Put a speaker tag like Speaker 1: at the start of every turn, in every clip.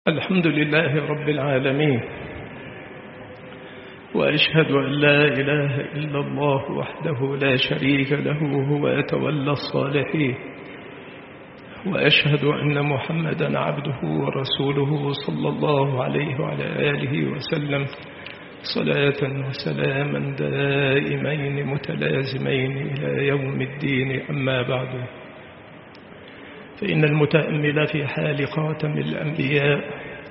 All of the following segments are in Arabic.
Speaker 1: الحمد لله رب العالمين، وأشهد أن لا إله إلا الله وحده لا شريك له هو يتولى الصالحين، وأشهد أن محمدا عبده ورسوله صلى الله عليه وعلى آله وسلم صلاة وسلاما دائمين متلازمين إلى يوم الدين. أما بعد، فإن المتأمل في حال خاتم الأنبياء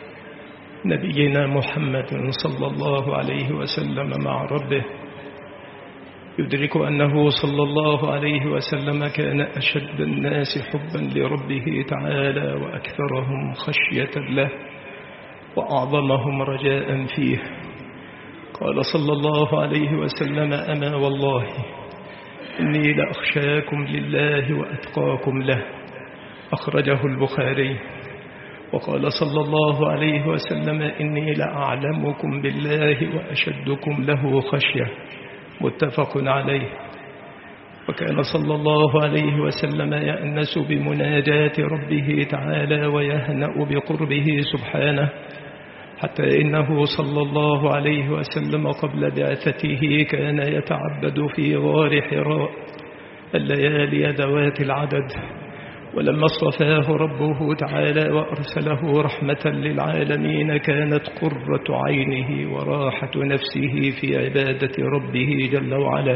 Speaker 1: نبينا محمد صلى الله عليه وسلم مع ربه يدرك أنه صلى الله عليه وسلم كان أشد الناس حبا لربه تعالى، وأكثرهم خشية له، وأعظمهم رجاء فيه. قال صلى الله عليه وسلم: أما والله إني لأخشاكم لله وأتقاكم له. أخرجه البخاري. وقال صلى الله عليه وسلم: إني لأعلمكم بالله وأشدكم له خشية. متفق عليه. وكان صلى الله عليه وسلم يأنس بمناجاة ربه تعالى ويهنأ بقربه سبحانه، حتى إنه صلى الله عليه وسلم قبل بعثته كان يتعبد في غار حراء الليالي ذوات العدد، ولما اصطفاه ربه تعالى وأرسله رحمة للعالمين كانت قرة عينه وراحة نفسه في عبادة ربه جل وعلا.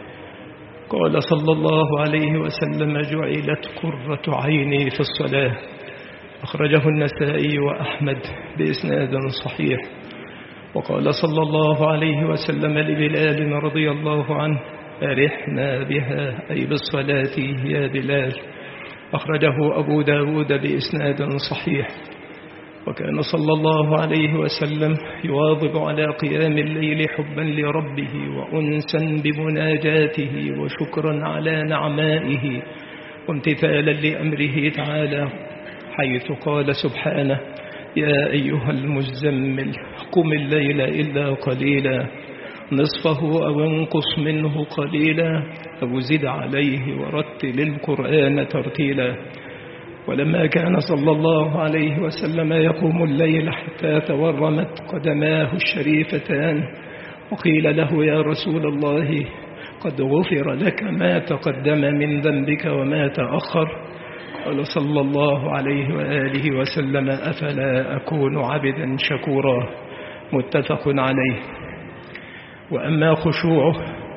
Speaker 1: قال صلى الله عليه وسلم: جعلت قرة عيني في الصلاة. أخرجه النسائي وأحمد بإسناد صحيح. وقال صلى الله عليه وسلم لبلال رضي الله عنه: أرحنا بها، أي بالصلاة يا بلال. أخرجه أبو داود بإسناد صحيح. وكان صلى الله عليه وسلم يواظب على قيام الليل حبا لربه وأنسا بمناجاته وشكرا على نعمائه وامتثالا لأمره تعالى، حيث قال سبحانه: يا أيها المزمل قم الليل إلا قليلا نصفه أو انقص منه قليلا أو زد عليه ورتل القرآن ترتيلا. ولما كان صلى الله عليه وسلم يقوم الليل حتى تورمت قدماه الشريفتان وقيل له: يا رسول الله قد غفر لك ما تقدم من ذنبك وما تأخر، قال صلى الله عليه وآله وسلم: أفلا أكون عبدا شكورا. متفق عليه. وأما خشوعه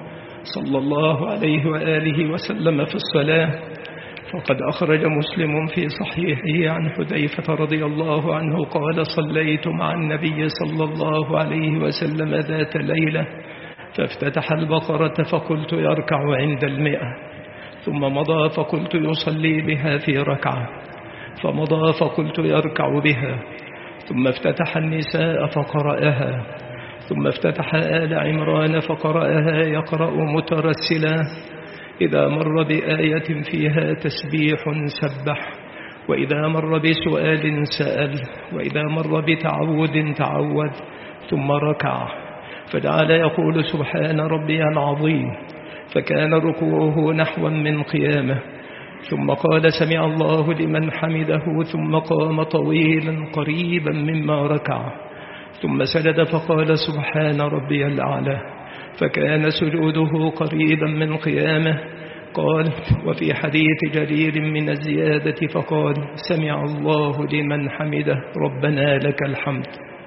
Speaker 1: صلى الله عليه وآله وسلم في الصلاة فقد أخرج مسلم في صحيحه عن حذيفة رضي الله عنه قال: صليت مع النبي صلى الله عليه وسلم ذات ليلة فافتتح البقرة فقلت يركع عند 100، ثم مضى فقلت يصلي بها في ركعة، فمضى فقلت يركع بها، ثم افتتح النساء فقرأها، ثم افتتح آل عمران فقرأها يقرأ مترسلا، إذا مر بآية فيها تسبيح سبح، وإذا مر بسؤال سأل، وإذا مر بتعود تعود، ثم ركع فجعل يقول: سبحان ربي العظيم، فكان ركوعه نحوا من قيامه، ثم قال: سمع الله لمن حمده، ثم قام طويلا قريبا مما ركع، ثم سجد فقال: سبحان ربي الأعلى، فكان سجوده قريبا من قيامه. قال: وفي حديث جرير من الزيادة فقال: سمع الله لمن حمده ربنا لك الحمد.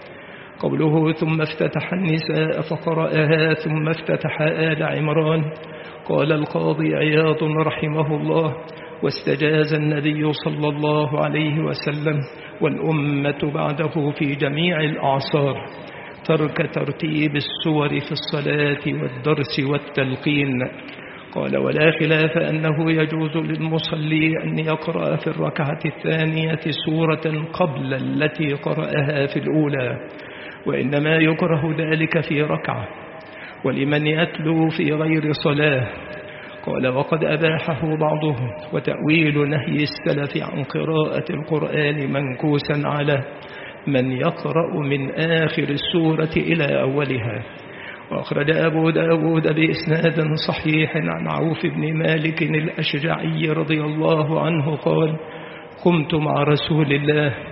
Speaker 1: قوله: ثم افتتح النساء فقرأها، ثم افتتح آل عمران. قال القاضي عياض رحمه الله: واستجاز النبي صلى الله عليه وسلم والأمة بعده في جميع الأعصار ترك ترتيب السور في الصلاة والدرس والتلقين. قال: ولا خلاف أنه يجوز للمصلي أن يقرأ في الركعة الثانية سورة قبل التي قرأها في الأولى، وإنما يكره ذلك في ركعة ولمن يتلو في غير صلاة. قال: وقد أباحه بعضهم، وتأويل نهي السلف عن قراءة القرآن منكوسا على من يقرأ من آخر السورة إلى أولها. وأخرج أبو داود بإسناد صحيح عن عوف بن مالك الأشجعي رضي الله عنه قال: قمت مع رسول الله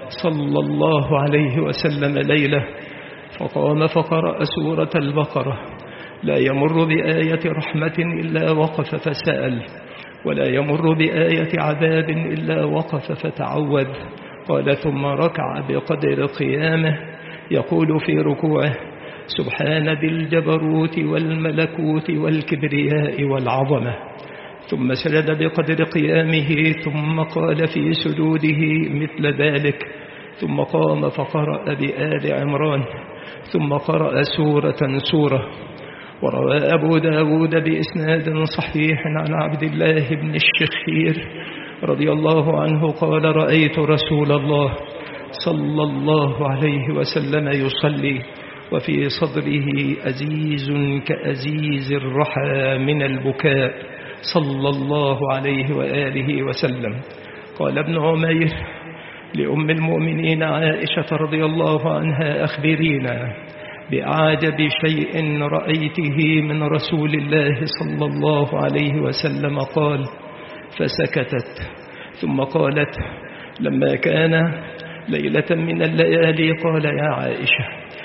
Speaker 1: صلى الله عليه وسلم ليلة فقام فقرأ سورة البقرة، لا يمر بآية رحمة إلا وقف فسأل، ولا يمر بآية عذاب إلا وقف فتعوذ. قال ثم ركع بقدر قيامه يقول في ركوعه: سبحان ذي الجبروت والملكوت والكبرياء والعظمة. ثم سجد بقدر قيامه، ثم قال في سجوده مثل ذلك، ثم قام فقرأ بآل عمران، ثم قرأ سورة. وروى أبو داود بإسناد صحيح عن عبد الله بن الشخير رضي الله عنه قال: رأيت رسول الله صلى الله عليه وسلم يصلي وفي صدره أزيز كأزيز الرحى من البكاء صلى الله عليه وآله وسلم. قال ابن عمير لأم المؤمنين عائشة رضي الله عنها: أخبرينا بأعجب شيء رأيته من رسول الله صلى الله عليه وسلم. قال: فسكتت، ثم قالت: لما كان ليلة من الليالي قال: يا عائشة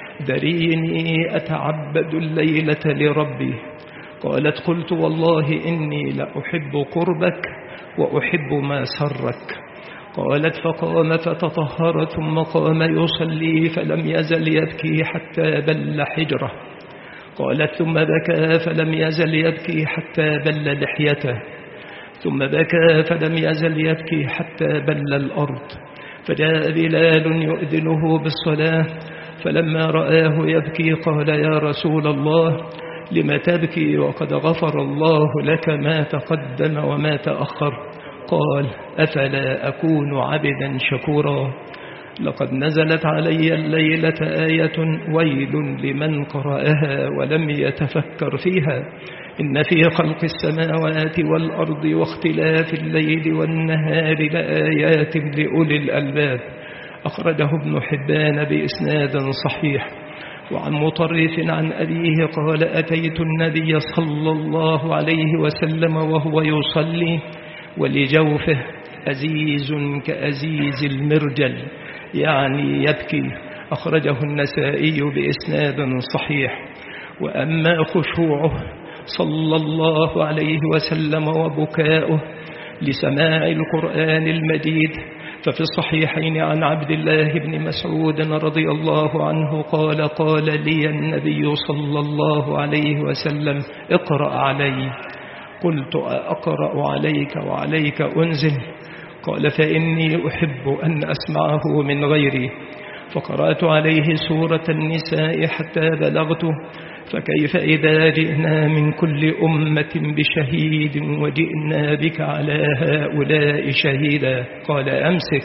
Speaker 1: ذريني أتعبد الليلة لربي. قالت: قلت: والله إني لأحب قربك وأحب ما سرك. قالت: فقام فتطهر، ثم قام يصلي فلم يزل يبكي حتى بل حجره. قالت: ثم بكى فلم يزل يبكي حتى بل لحيته، ثم بكى فلم يزل يبكي حتى بل الأرض. فجاء بلال يؤذنه بالصلاة، فلما رآه يبكي قال: يا رسول الله لم تبكي وقد غفر الله لك ما تقدم وما تأخر؟ قال: أفلا أكون عبدا شكورا؟ لقد نزلت علي الليلة آية ويل لمن قرأها ولم يتفكر فيها، إن في خلق السماوات والأرض واختلاف الليل والنهار لآيات لأولي الألباب. أخرجه ابن حبان بإسناد صحيح. وعن مطرف عن أبيه قال: أتيت النبي صلى الله عليه وسلم وهو يصلي ولجوفه أزيز كأزيز المرجل، يعني يبكي. أخرجه النسائي بإسناد صحيح. وأما خشوعه صلى الله عليه وسلم وبكاؤه لسماع القرآن المجيد ففي الصحيحين عن عبد الله بن مسعود رضي الله عنه قال: قال لي النبي صلى الله عليه وسلم: اقرأ علي. قلت: أقرأ عليك وعليك أنزل؟ قال: فإني أحب أن أسمعه من غيري. فقرأت عليه سورة النساء حتى بلغت: فكيف إذا جئنا من كل أمة بشهيد وجئنا بك على هؤلاء شهيدا؟ قال: أمسك.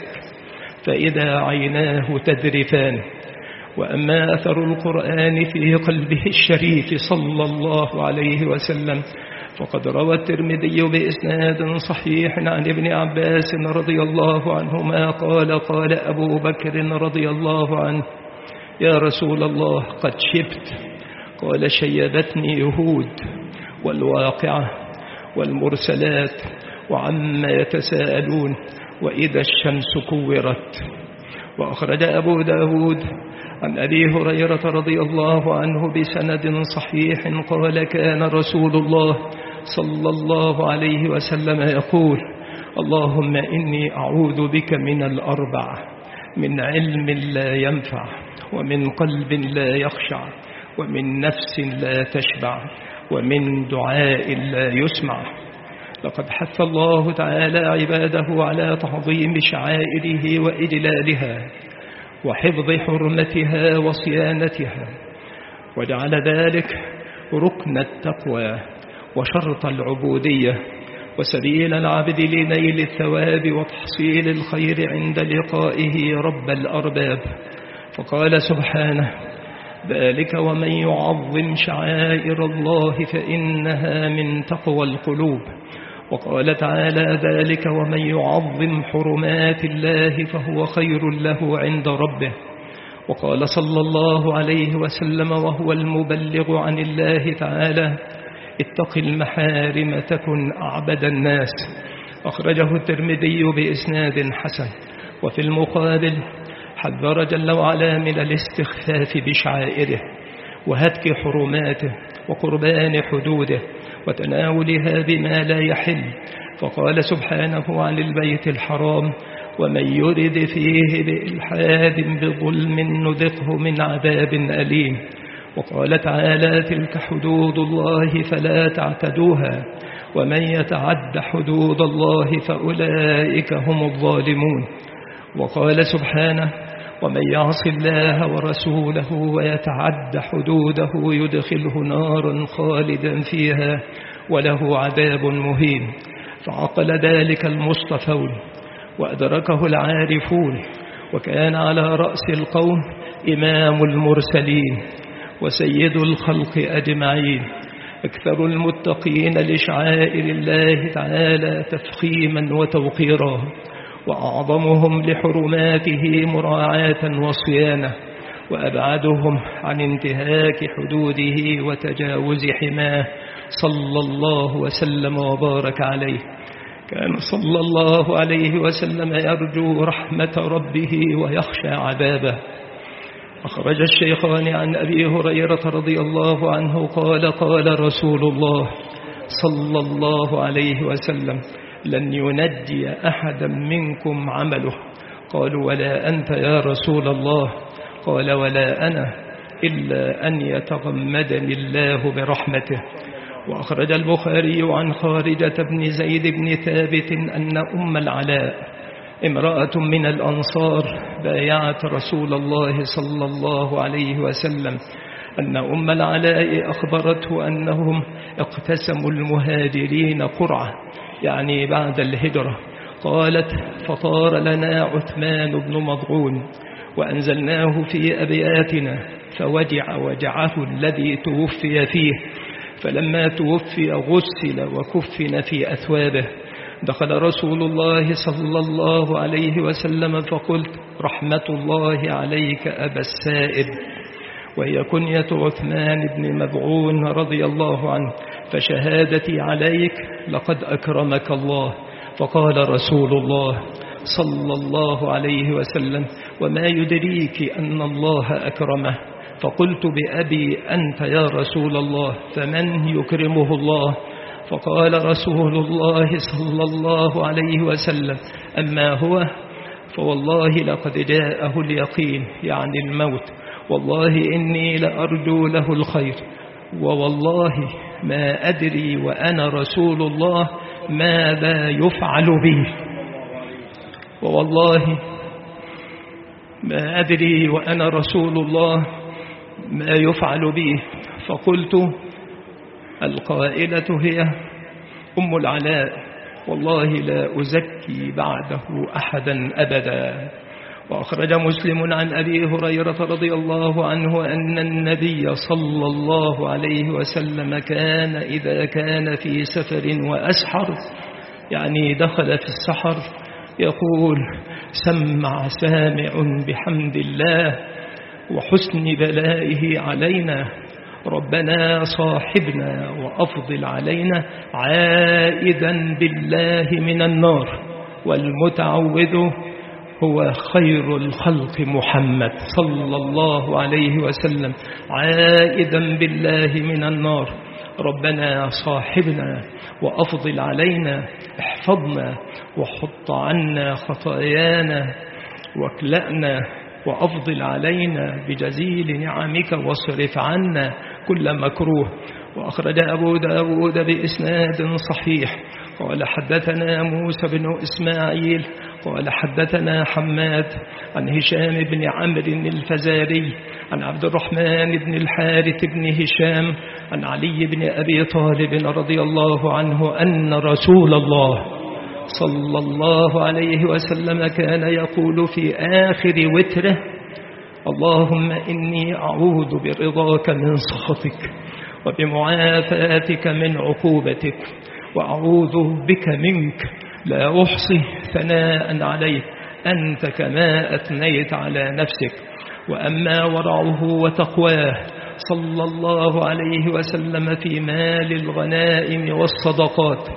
Speaker 1: فإذا عيناه تذرفان. وأما أثر القرآن في قلبه الشريف صلى الله عليه وسلم فقد روى الترمذي بإسناد صحيح عن ابن عباس رضي الله عنهما قال: قال أبو بكر رضي الله عنه: يا رسول الله قد شبت. قال: شيبتني هود والواقعة والمرسلات وعما يتساءلون وإذا الشمس كورت. وأخرج أبو داود عن أبي هريرة رضي الله عنه بسند صحيح قال: كان رسول الله صلى الله عليه وسلم يقول: اللهم إني أعوذ بك من الأربع: من علم لا ينفع، ومن قلب لا يخشع، ومن نفس لا تشبع، ومن دعاء لا يسمع. لقد حث الله تعالى عباده على تعظيم شعائره وإجلالها وحفظ حرمتها وصيانتها، وجعل ذلك ركن التقوى وشرط العبودية وسبيل العبد لنيل الثواب وتحصيل الخير عند لقائه رب الأرباب. فقال سبحانه: ذلك ومن يعظم شعائر الله فإنها من تقوى القلوب. وقال تعالى: ذلك ومن يعظم حرمات الله فهو خير له عند ربه. وقال صلى الله عليه وسلم وهو المبلغ عن الله تعالى: اتق المحارم تكن أعبد الناس. أخرجه الترمذي بإسناد حسن. وفي المقابل حذر جل وعلا من الاستخفاف بشعائره وهتك حرماته وقربان حدوده وتناولها بما لا يحل، فقال سبحانه عن البيت الحرام: ومن يرد فيه بإلحاد بظلم نذقه من عذاب أليم. وقال تعالى: تلك حدود الله فلا تعتدوها ومن يتعد حدود الله فأولئك هم الظالمون. وقال سبحانه: ومن يعص الله ورسوله ويتعد حدوده يدخله نارا خالدا فيها وله عذاب مهين. فعقل ذلك المصطفون وأدركه العارفون، وكان على رأس القوم إمام المرسلين وسيد الخلق أجمعين، أكثر المتقين لشعائر الله تعالى تفخيما وتوقيرا، وأعظمهم لحرماته مراعاة وصيانة، وأبعدهم عن انتهاك حدوده وتجاوز حماه، صلى الله وسلم وبارك عليه. كان صلى الله عليه وسلم يرجو رحمة ربه ويخشى عذابه. أخرج الشيخان عن أبي هريرة رضي الله عنه قال: قال رسول الله صلى الله عليه وسلم: لن ينجي أحدا منكم عمله. قالوا: ولا أنت يا رسول الله؟ قال: ولا أنا، إلا أن يتغمدني الله برحمته. وأخرج البخاري عن خارجة بن زيد بن ثابت أن أم العلاء امرأة من الأنصار بايعت رسول الله صلى الله عليه وسلم، أن أم العلاء أخبرته أنهم اقتسموا المهاجرين قرعة، يعني بعد الهجرة. قالت: فطار لنا عثمان بن مضعون وأنزلناه في أبياتنا فوجع وجعه الذي توفي فيه، فلما توفي غسل وكفن في أثوابه. دخل رسول الله صلى الله عليه وسلم فقلت: رحمة الله عليك أبا السائب، وهي كنية عثمان بن مضعون رضي الله عنه، فشهادتي عليك لقد أكرمك الله. فقال رسول الله صلى الله عليه وسلم: وما يدريك أن الله أكرمه؟ فقلت: بأبي أنت يا رسول الله، فمن يكرمه الله؟ فقال رسول الله صلى الله عليه وسلم: أما هو فوالله لقد جاءه اليقين، يعني الموت، والله إني لأرجو له الخير، ووالله ما أدري وأنا رسول الله ماذا يفعل به، ووالله ما أدري وأنا رسول الله ما يفعل به. فقلت: القائلة هي أم العلاء، والله لا أزكي بعده أحدا أبدا. وأخرج مسلم عن أبي هريرة رضي الله عنه أن النبي صلى الله عليه وسلم كان إذا كان في سفر وأسحر، يعني دخل في السحر، يقول: سمع سامع بحمد الله وحسن بلائه علينا، ربنا صاحبنا وأفضل علينا، عائدا بالله من النار، والمتعوذ هو خير الخلق محمد صلى الله عليه وسلم، عائدا بالله من النار، ربنا صاحبنا وأفضل علينا، احفظنا وحط عنا خطايانا واكلأنا، وأفضل علينا بجزيل نعمك واصرف عنا كل مكروه. وأخرج أبو داود بإسناد صحيح قال: حدثنا موسى بن إسماعيل قال: حدثنا حماد عن هشام بن عمرو الفزاري عن عبد الرحمن بن الحارث بن هشام عن علي بن أبي طالب رضي الله عنه أن رسول الله صلى الله عليه وسلم كان يقول في آخر وتره: اللهم إني أعوذ برضاك من سخطك وبمعافاتك من عقوبتك، وأعوذ بك منك، لا أحصي ثناء عليك أنت كما أثنيت على نفسك. وأما ورعه وتقواه صلى الله عليه وسلم في مال الغنائم والصدقات،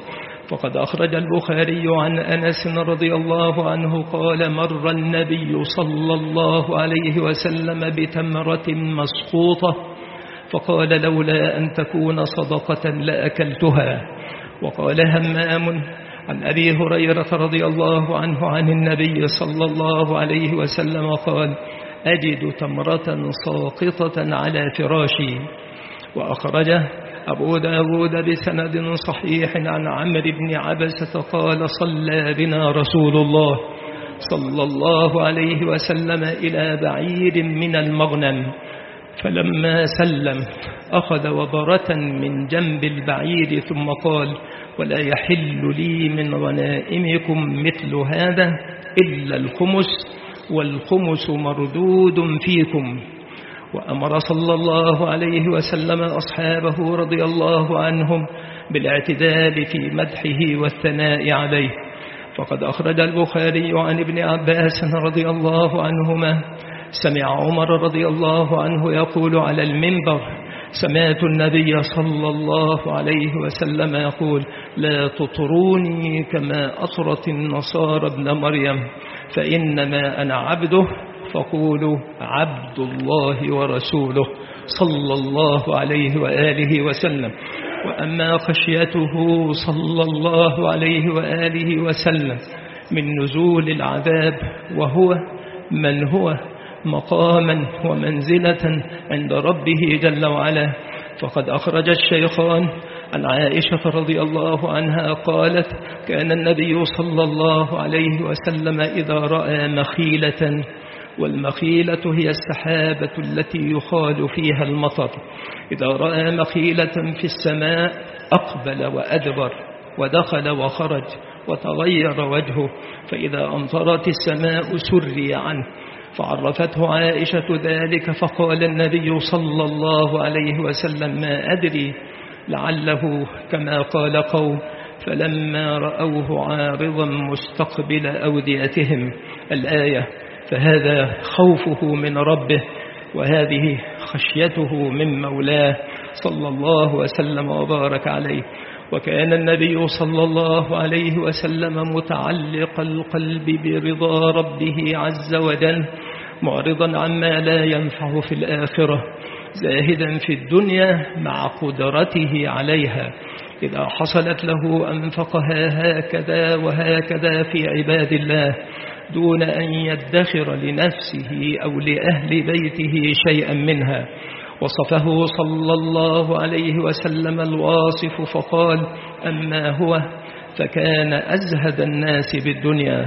Speaker 1: فقد أخرج البخاري عن أنس رضي الله عنه قال: مر النبي صلى الله عليه وسلم بتمرة مسقوطة فقال: لولا أن تكون صدقة لأكلتها. وقال همام عن أبي هريرة رضي الله عنه عن النبي صلى الله عليه وسلم قال: أجد تمرة ساقطة على فراشي. وأخرجه أبو داود بسند صحيح عن عمرو بن عبسة قال: صلى بنا رسول الله صلى الله عليه وسلم إلى بعير من المغنم، فلما سلم أخذ وبرة من جنب البعير ثم قال: ولا يحل لي من غنائمكم مثل هذا إلا الخمس، والخمس مردود فيكم. وأمر صلى الله عليه وسلم أصحابه رضي الله عنهم بالاعتدال في مدحه والثناء عليه. فقد أخرج البخاري عن ابن عباس رضي الله عنهما: سمع عمر رضي الله عنه يقول على المنبر: سمعت النبي صلى الله عليه وسلم يقول: لا تطروني كما أطرت النصارى ابن مريم، فإنما أنا عبده، فقولوا عبد الله ورسوله صلى الله عليه وآله وسلم. وأما خشيته صلى الله عليه وآله وسلم من نزول العذاب وهو من هو مقاما ومنزلة عند ربه جل وعلا، فقد أخرج الشيخان عن عائشة رضي الله عنها قالت: كان النبي صلى الله عليه وسلم إذا رأى مخيلة، والمخيلة هي السحابة التي يخال فيها المطر، إذا رأى مخيلة في السماء أقبل وأدبر ودخل وخرج وتغير وجهه، فإذا أمطرت السماء سري عنه. فعرفته عائشة ذلك، فقال النبي صلى الله عليه وسلم: ما أدري لعله كما قال قوم، فلما رأوه عارضا مستقبل أوديتهم الآية. فهذا خوفه من ربه، وهذه خشيته من مولاه صلى الله وسلم وبارك عليه. وكان النبي صلى الله عليه وسلم متعلق القلب برضا ربه عز وجل، معرضا عما لا ينفع في الآخرة، زاهدا في الدنيا مع قدرته عليها، إذا حصلت له أنفقها هكذا وهكذا في عباد الله دون أن يدخر لنفسه أو لأهل بيته شيئا منها. وصفه صلى الله عليه وسلم الواصف فقال: أما هو فكان أزهد الناس بالدنيا.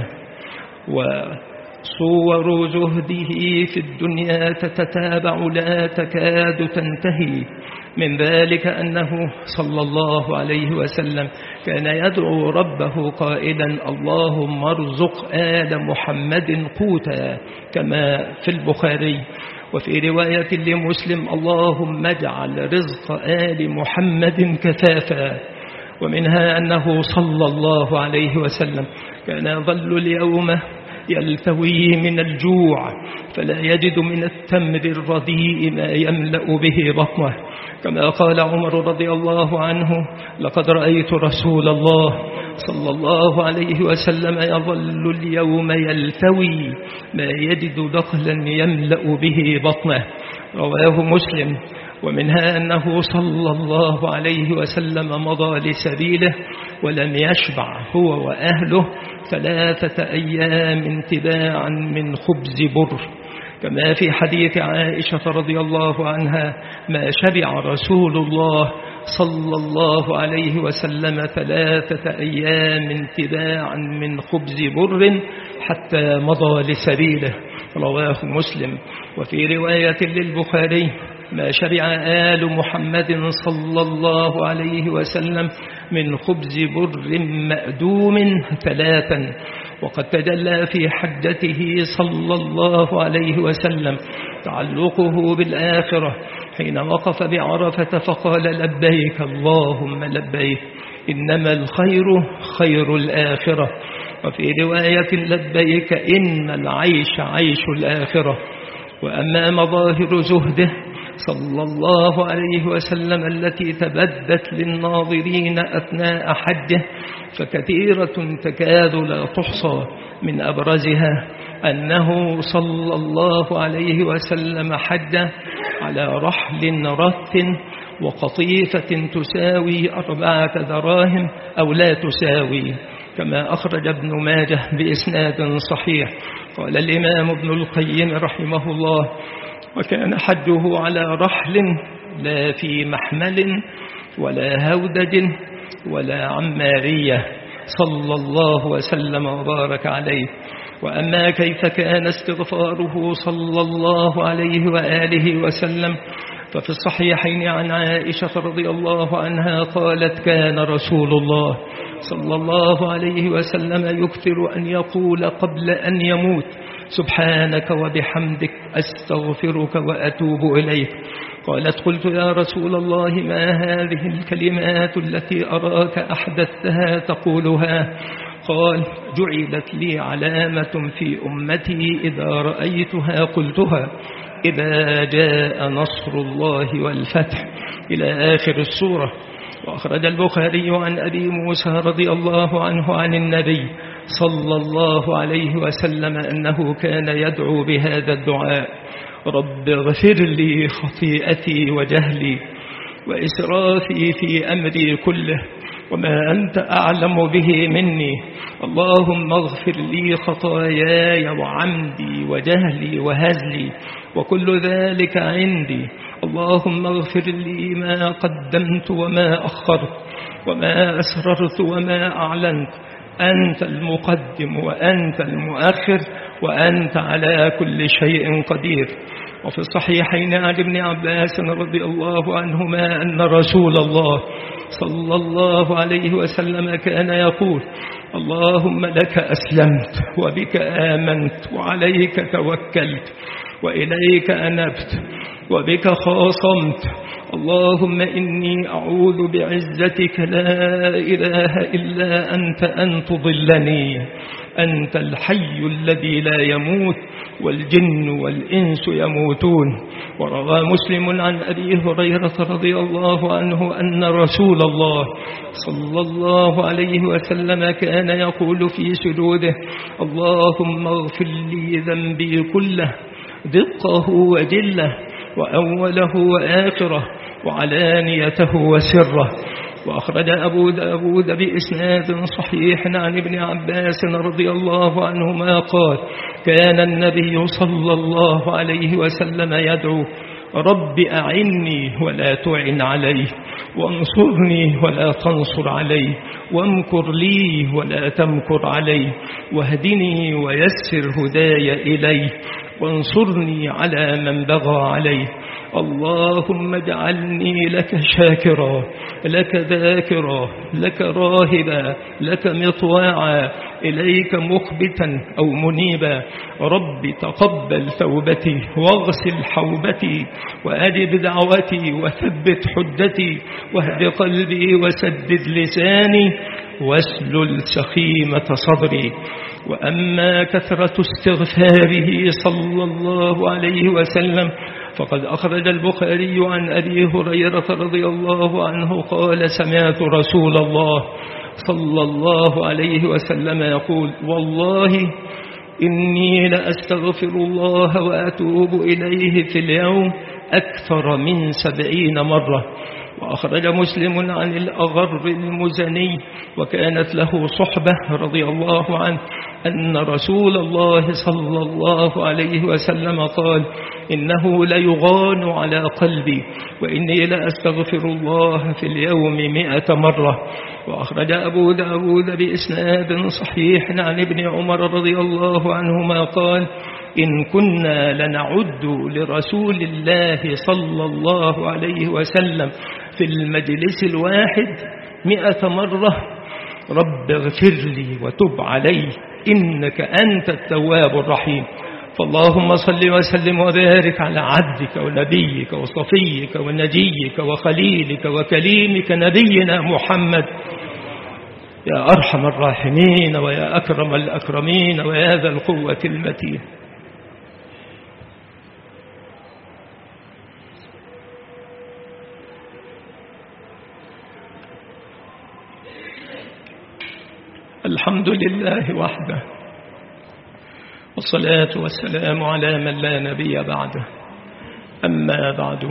Speaker 1: وصور زهده في الدنيا تتتابع لا تكاد تنتهي. من ذلك أنه صلى الله عليه وسلم كان يدعو ربه قائلا: اللهم ارزق آل محمد قوتا، كما في البخاري. وفي رواية لمسلم: اللهم اجعل رزق آل محمد كفافا. ومنها أنه صلى الله عليه وسلم كان يظل اليوم يلتوي من الجوع، فلا يجد من التمر الرديء ما يملأ به بطنه، كما قال عمر رضي الله عنه: لقد رأيت رسول الله صلى الله عليه وسلم يظل اليوم يلتوي ما يجد دخلا يملأ به بطنه. رواه مسلم. ومنها أنه صلى الله عليه وسلم مضى لسبيله ولم يشبع هو وأهله 3 أيام تباعا من خبز بر، كما في حديث عائشة رضي الله عنها: ما شبع رسول الله صلى الله عليه وسلم 3 أيام تباعا من خبز بر حتى مضى لسبيله. رواه مسلم. وفي رواية للبخاري: ما شبع آل محمد صلى الله عليه وسلم من خبز بر مأدوم 3. وقد تجلى في حجته صلى الله عليه وسلم تعلقه بالآخرة حين وقف بعرفة فقال: لبيك اللهم لبيك، إنما الخير خير الآخرة. وفي رواية: لبيك إن العيش عيش الآخرة. وأما مظاهر زهده صلى الله عليه وسلم التي تبدت للناظرين أثناء حجه، فكثيرة تكاد لا تحصى. من أبرزها أنه صلى الله عليه وسلم حج على رحل رث وقطيفة تساوي 4 دراهم أو لا تساوي، كما أخرج ابن ماجه بإسناد صحيح. قال الإمام ابن القيم رحمه الله: وكان حجه على رحل لا في محمل ولا هودج ولا عمارية، صلى الله وسلم وبارك عليه. وأما كيف كان استغفاره صلى الله عليه وآله وسلم، ففي الصحيحين عن عائشة رضي الله عنها قالت: كان رسول الله صلى الله عليه وسلم يكثر أن يقول قبل أن يموت: سبحانك وبحمدك أستغفرك وأتوب إليك. قالت: قلت يا رسول الله ما هذه الكلمات التي أراك أحدثتها تقولها؟ قال: جعلت لي علامة في أمتي إذا رأيتها قلتها إذا جاء نصر الله والفتح، إلى آخر السورة. وأخرج البخاري عن أبي موسى رضي الله عنه عن النبي صلى الله عليه وسلم أنه كان يدعو بهذا الدعاء: رب اغفر لي خطيئتي وجهلي وإسرافي في أمري كله وما أنت أعلم به مني، اللهم اغفر لي خطاياي وعمدي وجهلي وهزلي وكل ذلك عندي، اللهم اغفر لي ما قدمت وما أخرت وما أسررت وما أعلنت، أنت المقدم وأنت المؤخر وأنت على كل شيء قدير. وفي الصحيحين عن ابن عباس رضي الله عنهما أن رسول الله صلى الله عليه وسلم كان يقول: اللهم لك أسلمت وبك آمنت وعليك توكلت وإليك أنبت وبك خاصمت، اللهم إني أعوذ بعزتك لا إله إلا أنت أن تضلني، أنت الحي الذي لا يموت والجن والإنس يموتون. وروى مسلم عن أبي هريرة رضي الله عنه أن رسول الله صلى الله عليه وسلم كان يقول في سجوده: اللهم اغفر لي ذنبي كله دقه وجله وأوله وآخره وعلانيته وسره. وأخرج أبو داود بإسناد صحيح عن ابن عباس رضي الله عنهما قال: كان النبي صلى الله عليه وسلم يدعو: رب أعني ولا تعن علي، وانصرني ولا تنصر علي، وامكر لي ولا تمكر علي، واهدني ويسر هداي إلي، وانصرني على من بغى عليه. اللهم اجعلني لك شاكرا لك ذاكرا لك راهبا لك مطواعا إليك مخبتا أو منيبا. رب تقبل توبتي واغسل حوبتي وأجب دعوتي وثبت حجتي واهد قلبي وسدد لساني واسلل سخيمة صدري. وأما كثرة استغفاره صلى الله عليه وسلم فقد أخرج البخاري عن أبي هريرة رضي الله عنه قال: سمعت رسول الله صلى الله عليه وسلم يقول: والله إني لأستغفر الله وأتوب إليه في اليوم أكثر من 70 مرة. وأخرج مسلم عن الأغر المزني وكانت له صحبة رضي الله عنه أن رسول الله صلى الله عليه وسلم قال: إنه ليغان على قلبي وإني لأستغفر الله في اليوم 100 مرة. وأخرج أبو داود بإسناد صحيح عن ابن عمر رضي الله عنهما قال: إن كنا لنعد لرسول الله صلى الله عليه وسلم في المجلس الواحد 100 مرة: رب اغفر لي وتب علي إنك أنت التواب الرحيم. فاللهم صل وسلم وبارك على عبدك ونبيك وصفيك ونجيك وخليلك وكليمك نبينا محمد، يا أرحم الراحمين ويا أكرم الأكرمين ويا ذا القوة المتين. الحمد لله وحده، والصلاة والسلام على من لا نبي بعده. أما بعد،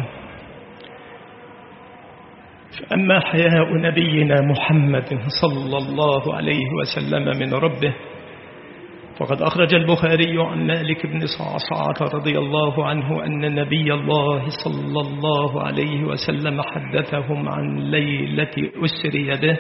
Speaker 1: فأما حياء نبينا محمد صلى الله عليه وسلم من ربه، فقد أخرج البخاري عن مالك بن صعصعة رضي الله عنه أن نبي الله صلى الله عليه وسلم حدثهم عن ليلة أسري به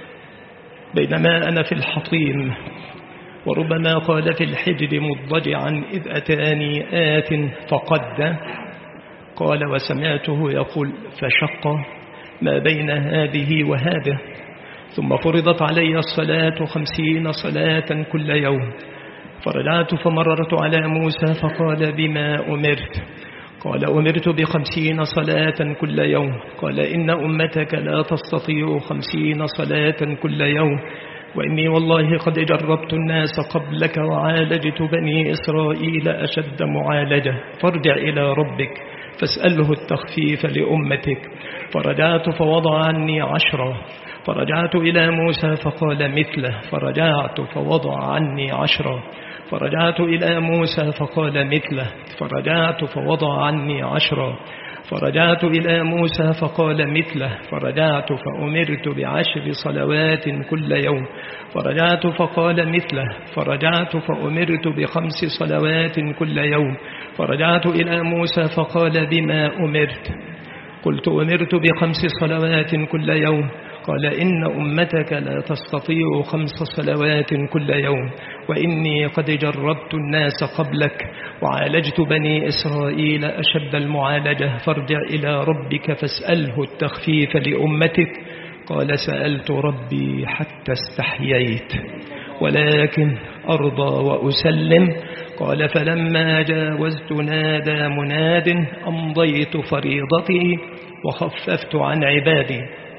Speaker 1: بينما أنا في الحطيم، وربما قال في الحجر مضجعا إذ أتاني آت فقد، قال وسمعته يقول فشق ما بين هذه وهذه، ثم فرضت علي الصلاة 50 صلاة كل يوم، فرجعت فمررت على موسى فقال بما أمرت؟ قال أمرت ب50 صلاة كل يوم. قال إن أمتك لا تستطيع 50 صلاة كل يوم، وإني والله قد جربت الناس قبلك وعالجت بني إسرائيل أشد معالجة، فارجع إلى ربك فاسأله التخفيف لأمتك. فرجعت فوضع عني 10، فرجعت إلى موسى فقال مثله، فرجعت فوضع عني 10، فرجعت إلى موسى فقال مثله، فرجعت فوضع عني 10، فرجعت إلى موسى فقال مثله، فرجعت فأمرت ب10 صلوات كل يوم، فرجعت فقال مثله، فرجعت فأمرت ب5 صلوات كل يوم، فرجعت إلى موسى فقال بما أمرت؟ قلت أمرت ب5 صلوات كل يوم. قال إن أمتك لا تستطيع 5 صلوات كل يوم، وإني قد جربت الناس قبلك وعالجت بني إسرائيل أشد المعالجة، فارجع إلى ربك فاسأله التخفيف لأمتك. قال سألت ربي حتى استحييت، ولكن أرضى وأسلم. قال فلما جاوزت نادى مناد أمضيت فريضتي وخففت عن عبادي.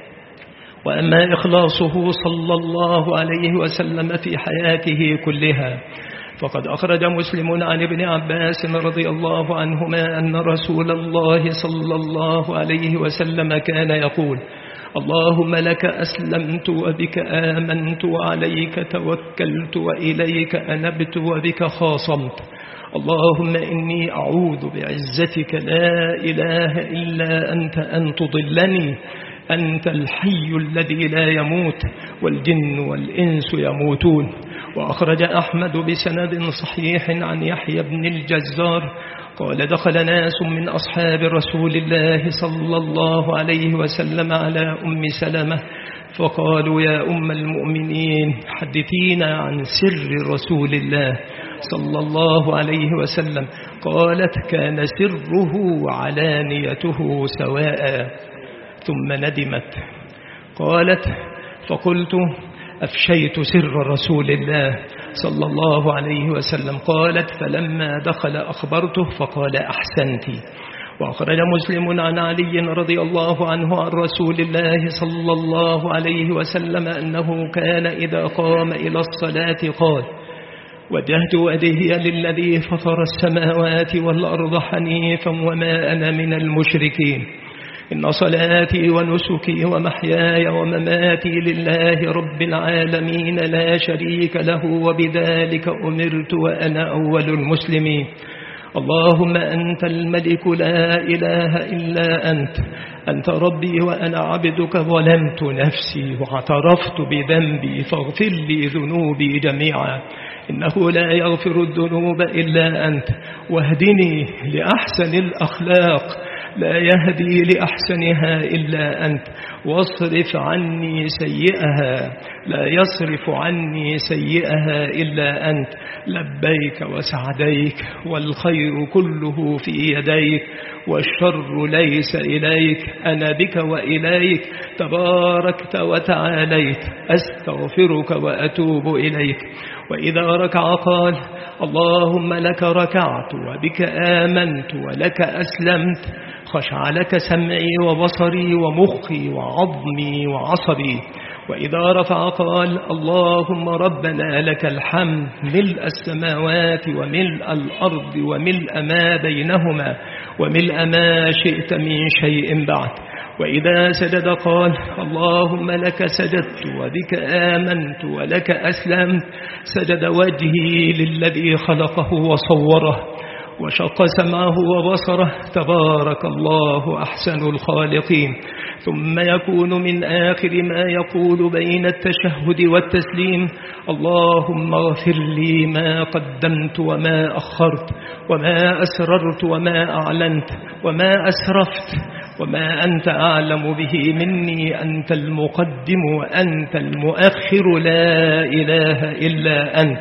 Speaker 1: وأما إخلاصه صلى الله عليه وسلم في حياته كلها، فقد أخرج مسلم عن ابن عباس رضي الله عنهما أن رسول الله صلى الله عليه وسلم كان يقول اللهم لك أسلمت وبك آمنت وعليك توكلت وإليك أنبت وبك خاصمت. اللهم إني أعوذ بعزتك لا إله إلا أنت أن تضلني، أنت الحي الذي لا يموت والجن والإنس يموتون. وأخرج أحمد بسند صحيح عن يحيى بن الجزار قال دخل ناس من أصحاب رسول الله صلى الله عليه وسلم على أم سلمة فقالوا يا أم المؤمنين حدثينا عن سر رسول الله صلى الله عليه وسلم. قالت كان سره وعلانيته سواء، ثم ندمت. قالت فقلت أفشيت سر رسول الله صلى الله عليه وسلم. قالت فلما دخل أخبرته فقال أحسنت. وأخرج مسلم عن علي رضي الله عنه عن رسول الله صلى الله عليه وسلم أنه كان إذا قام إلى الصلاة قال وجهت وجهي للذي فطر السماوات والأرض حنيفا وما أنا من المشركين، إن صلاتي ونسكي ومحياي ومماتي لله رب العالمين لا شريك له وبذلك أمرت وأنا أول المسلمين. اللهم أنت الملك لا إله إلا أنت ربي وأنا عبدك، ظلمت نفسي واعترفت بذنبي فاغفر لي ذنوبي جميعا، إنه لا يغفر الذنوب إلا أنت، واهدني لأحسن الأخلاق لا يهدي لأحسنها إلا أنت، واصرف عني سيئها لا يصرف عني سيئها إلا أنت، لبيك وسعديك والخير كله في يديك والشر ليس إليك، أنا بك وإليك تباركت وتعاليت، أستغفرك وأتوب إليك. وإذا ركع قال اللهم لك ركعت وبك آمنت ولك أسلمت، خشع لك سمعي وبصري ومخي وعظمي وعصبي. وإذا رفع قال اللهم ربنا لك الحمد ملء السماوات وملء الأرض وملء ما بينهما وملء ما شئت من شيء بعد. وإذا سجد قال اللهم لك سجدت وبك آمنت ولك أسلمت. سجد وجهي للذي خلقه وصوره وشق سمعه وبصره، تبارك الله أحسن الخالقين. ثم يكون من آخر ما يقول بين التشهد والتسليم اللهم اغفر لي ما قدمت وما أخرت وما أسررت وما أعلنت وما أسرفت وما أنت أعلم به مني، أنت المقدم وأنت المؤخر، لا إله إلا أنت.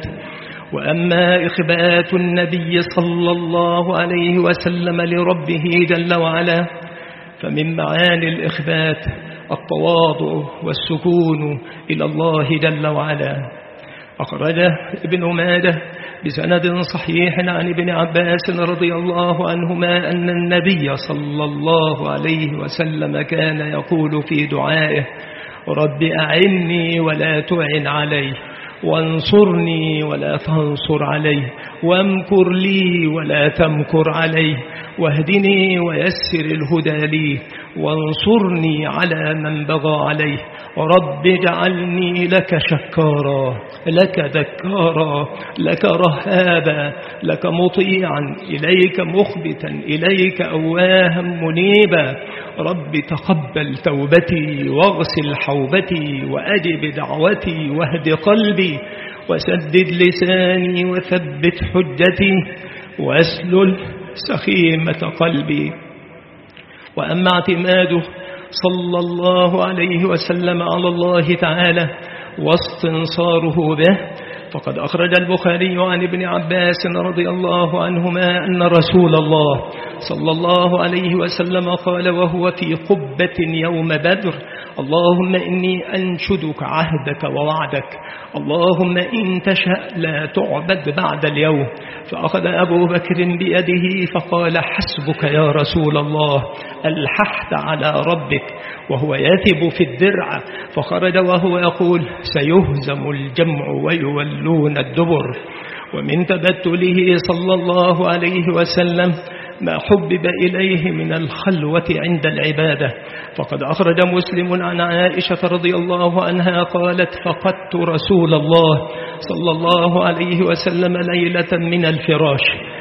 Speaker 1: وأما إخبات النبي صلى الله عليه وسلم لربه جل وعلا فمن معاني الإخبات التواضع والسكون إلى الله جل وعلا. أخرجه ابن ماجه بسند صحيح عن ابن عباس رضي الله عنهما أن النبي صلى الله عليه وسلم كان يقول في دعائه رب أعني ولا تعن علي، وانصرني ولا تنصر عليه، وامكر لي ولا تمكر عليه، واهدني ويسر الهدى لي، وانصرني على من بغى عليه. رب اجعلني لك شكارا، لك ذكارا، لك رهابا، لك مطيعا، إليك مخبتا، إليك أواها منيبا. رب تقبل توبتي واغسل حوبتي وأجب دعوتي واهد قلبي وسدد لساني وثبت حجتي وأسلل سخيمة قلبي. وأما اعتماده صلى الله عليه وسلم على الله تعالى واستنصاره به فقد أخرج البخاري عن ابن عباس رضي الله عنهما أن رسول الله صلى الله عليه وسلم قال وهو في قبة يوم بدر اللهم إني أنشدك عهدك ووعدك، اللهم إن تشأ لا تعبد بعد اليوم. فأخذ أبو بكر بيده فقال حسبك يا رسول الله، ألححت على ربك، وهو يثب في الدرع. فخرج وهو يقول سيهزم الجمع ويولون الدبر. ومن تبتله صلى الله عليه وسلم ما حبب إليه من الخلوة عند العبادة. فقد أخرج مسلم عن عائشة رضي الله عنها قالت فقدت رسول الله صلى الله عليه وسلم ليلة من الفراش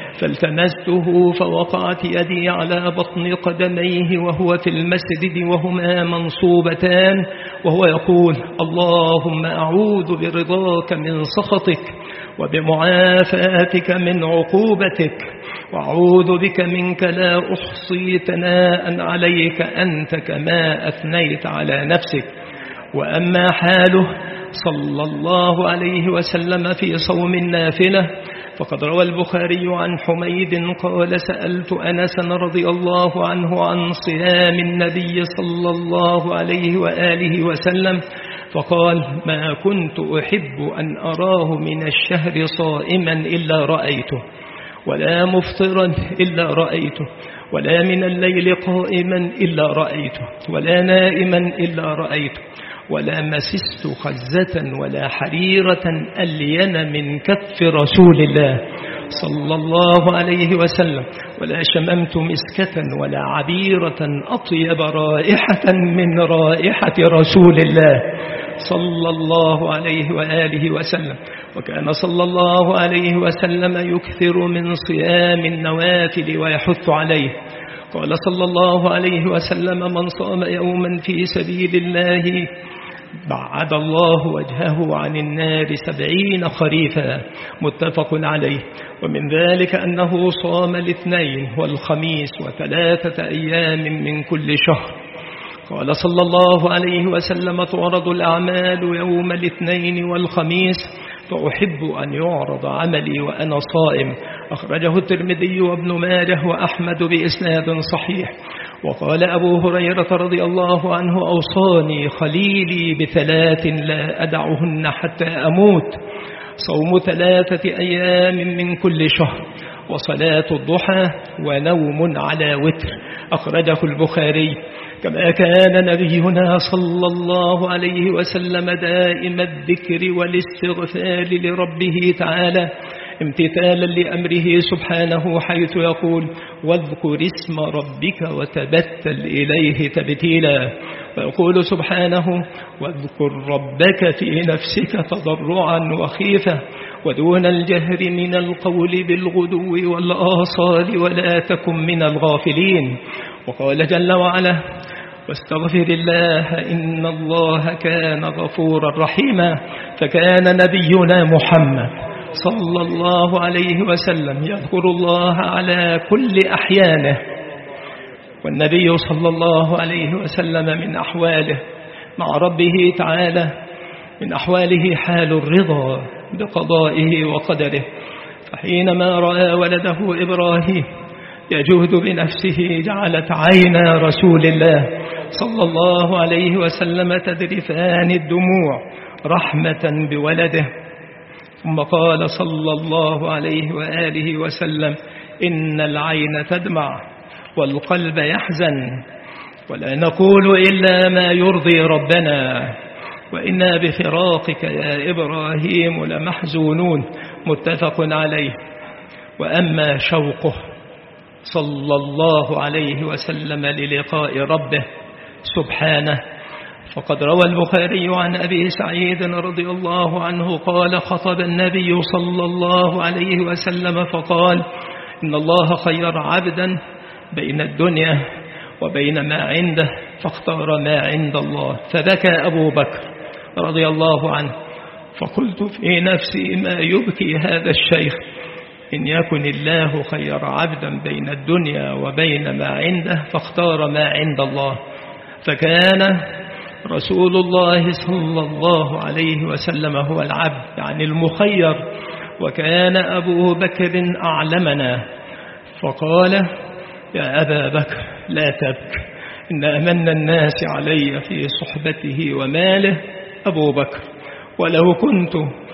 Speaker 1: فالتمسته فوقعت يدي على بطن قدميه وهو في المسجد وهما منصوبتان وهو يقول اللهم أعوذ برضاك من سخطك وبمعافاتك من عقوبتك وأعوذ بك منك لا أحصي ثناء عليك أنت كما أثنيت على نفسك. وأما حاله صلى الله عليه وسلم في صوم النافلة فقد روى البخاري عن حميد قال سألت أنسا رضي الله عنه عن صيام النبي صلى الله عليه وآله وسلم فقال ما كنت أحب أن أراه من الشهر صائما إلا رأيته، ولا مفطرا إلا رأيته، ولا من الليل قائما إلا رأيته، ولا نائما إلا رأيته، ولا مسست خزة ولا حريرة ألين من كف رسول الله صلى الله عليه وسلم، ولا شممت مسكة ولا عبيرة أطيب رائحة من رائحة رسول الله صلى الله عليه وآله وسلم. وكان صلى الله عليه وسلم يكثر من صيام النوافل ويحث عليه. قال صلى الله عليه وسلم من صام يوما في سبيل الله بعد الله وجهه عن النار 70 خريفا متفق عليه. ومن ذلك أنه صام الاثنين والخميس و3 أيام من كل شهر. قال صلى الله عليه وسلم تعرض الأعمال يوم الاثنين والخميس فأحب أن يعرض عملي وأنا صائم. أخرجه الترمذي وابن ماجه وأحمد بإسناد صحيح. وقال أبو هريرة رضي الله عنه أوصاني خليلي ب3 لا أدعهن حتى أموت: صوم 3 أيام من كل شهر، وصلاة الضحى، ونوم على وتر. أخرجه البخاري. كما كان نبينا صلى الله عليه وسلم دائم الذكر والاستغفار لربه تعالى امتثالا لأمره سبحانه حيث يقول واذكر اسم ربك وتبتل إليه تبتيلا، ويقول سبحانه واذكر ربك في نفسك تضرعا وخيفة ودون الجهر من القول بالغدو والآصال ولا تكن من الغافلين. وقال جل وعلا واستغفر الله إن الله كان غفورا رحيما. فكان نبينا محمد صلى الله عليه وسلم يذكر الله على كل أحيانه، والنبي صلى الله عليه وسلم من أحواله مع ربه تعالى من أحواله حال الرضا بقضائه وقدره. فحينما رأى ولده إبراهيم يجهد بنفسه جعلت عينا رسول الله صلى الله عليه وسلم تذرفان الدموع رحمة بولده، ثم قال صلى الله عليه وآله وسلم إن العين تدمع والقلب يحزن ولا نقول إلا ما يرضي ربنا وإنا بفراقك يا إبراهيم لمحزونون. متفق عليه. وأما شوقه صلى الله عليه وسلم للقاء ربه سبحانه فقد روى البخاري عن أبي سعيد رضي الله عنه قال خطب النبي صلى الله عليه وسلم فقال إن الله خير عبدا بين الدنيا وبين ما عنده فاختار ما عند الله. فبكى أبو بكر رضي الله عنه فقلت في نفسي ما يبكي هذا الشيخ إن يكن الله خير عبدا بين الدنيا وبين ما عنده فاختار ما عند الله. فكان رسول الله صلى الله عليه وسلم هو العبد يعني المخير، وكان أبو بكر أعلمنا فقال يا أبا بكر لا تبك إن أمن الناس علي في صحبته وماله أبو بكر، ولو كنت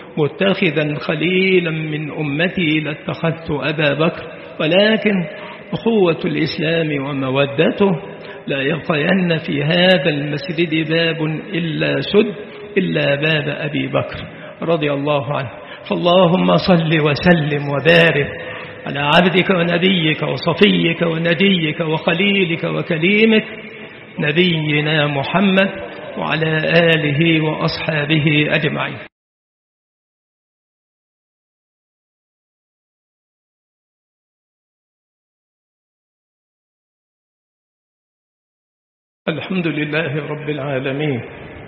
Speaker 1: متخذا خليلا من أمتي لاتخذت أبا بكر، ولكن أخوة الإسلام ومودته لا يبقين في هذا المسجد باب إلا سد إلا باب أبي بكر رضي الله عنه. فاللهم صل وسلم وبارك على عبدك ونبيك وصفيك ونجيك وخليلك وكليمك نبينا محمد وعلى آله وأصحابه أجمعين. الحمد لله رب العالمين،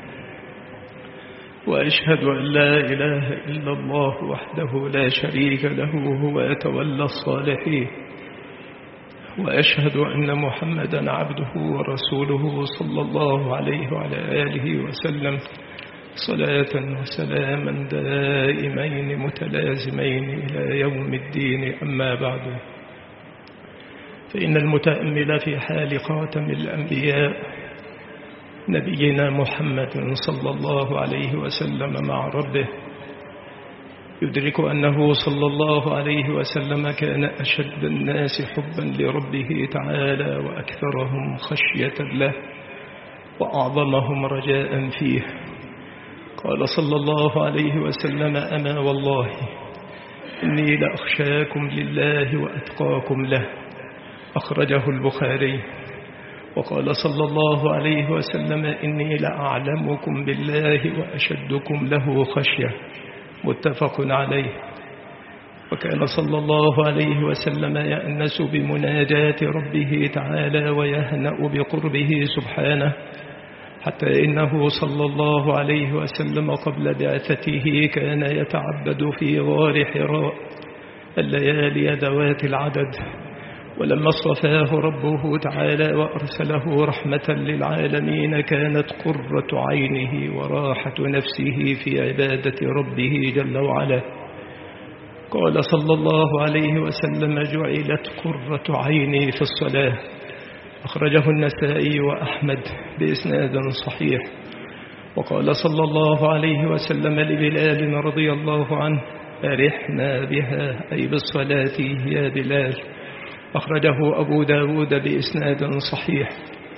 Speaker 1: وأشهد أن لا إله إلا الله وحده لا شريك له هو يتولى الصالحين، وأشهد أن محمدا عبده ورسوله صلى الله عليه وعلى آله وسلم صلاة وسلاما دائمين متلازمين إلى يوم الدين. أما بعد، فإن المتأمل في حال خاتم الأنبياء نبينا محمد صلى الله عليه وسلم مع ربه يدرك أنه صلى الله عليه وسلم كان أشد الناس حبا لربه تعالى وأكثرهم خشية له وأعظمهم رجاء فيه. قال صلى الله عليه وسلم أما والله إني لأخشاكم لله وأتقاكم له، أخرجه البخاري. وقال صلى الله عليه وسلم إني لأعلمكم بالله وأشدكم له خشية، متفق عليه. وكان صلى الله عليه وسلم يأنس بمناجاة ربه تعالى ويهنأ بقربه سبحانه، حتى إنه صلى الله عليه وسلم قبل بعثته كان يتعبد في غار حراء الليالي ذوات العدد، ولما اصطفاه ربه تعالى وأرسله رحمة للعالمين كانت قرة عينه وراحة نفسه في عبادة ربه جل وعلا. قال صلى الله عليه وسلم جعلت قرة عيني في الصلاة، أخرجه النسائي وأحمد بإسناد صحيح. وقال صلى الله عليه وسلم لبلال رضي الله عنه أرحنا بها أي بالصلاة يا بلال، أخرجه أبو داود بإسناد صحيح.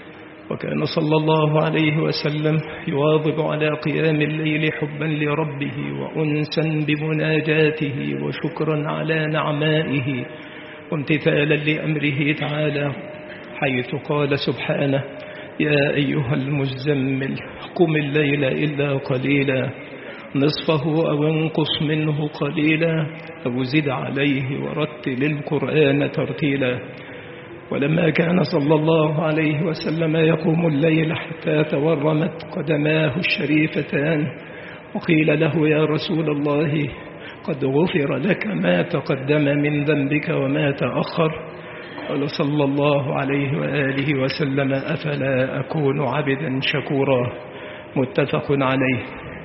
Speaker 1: وكان صلى الله عليه وسلم يواظب على قيام الليل حبا لربه وأنسا بمناجاته وشكرا على نعمائه وامتثالا لأمره تعالى، حيث قال سبحانه: يا أيها المزمل قم الليل إلا قليلا نصفه أو انقص منه قليلا أو زد عليه ورتل القرآن ترتيلا. ولما كان صلى الله عليه وسلم يقوم الليل حتى تورمت قدماه الشريفتان وقيل له: يا رسول الله قد غفر لك ما تقدم من ذنبك وما تأخر، قال صلى الله عليه وآله وسلم: أفلا أكون عبدا شكورا، متفق عليه.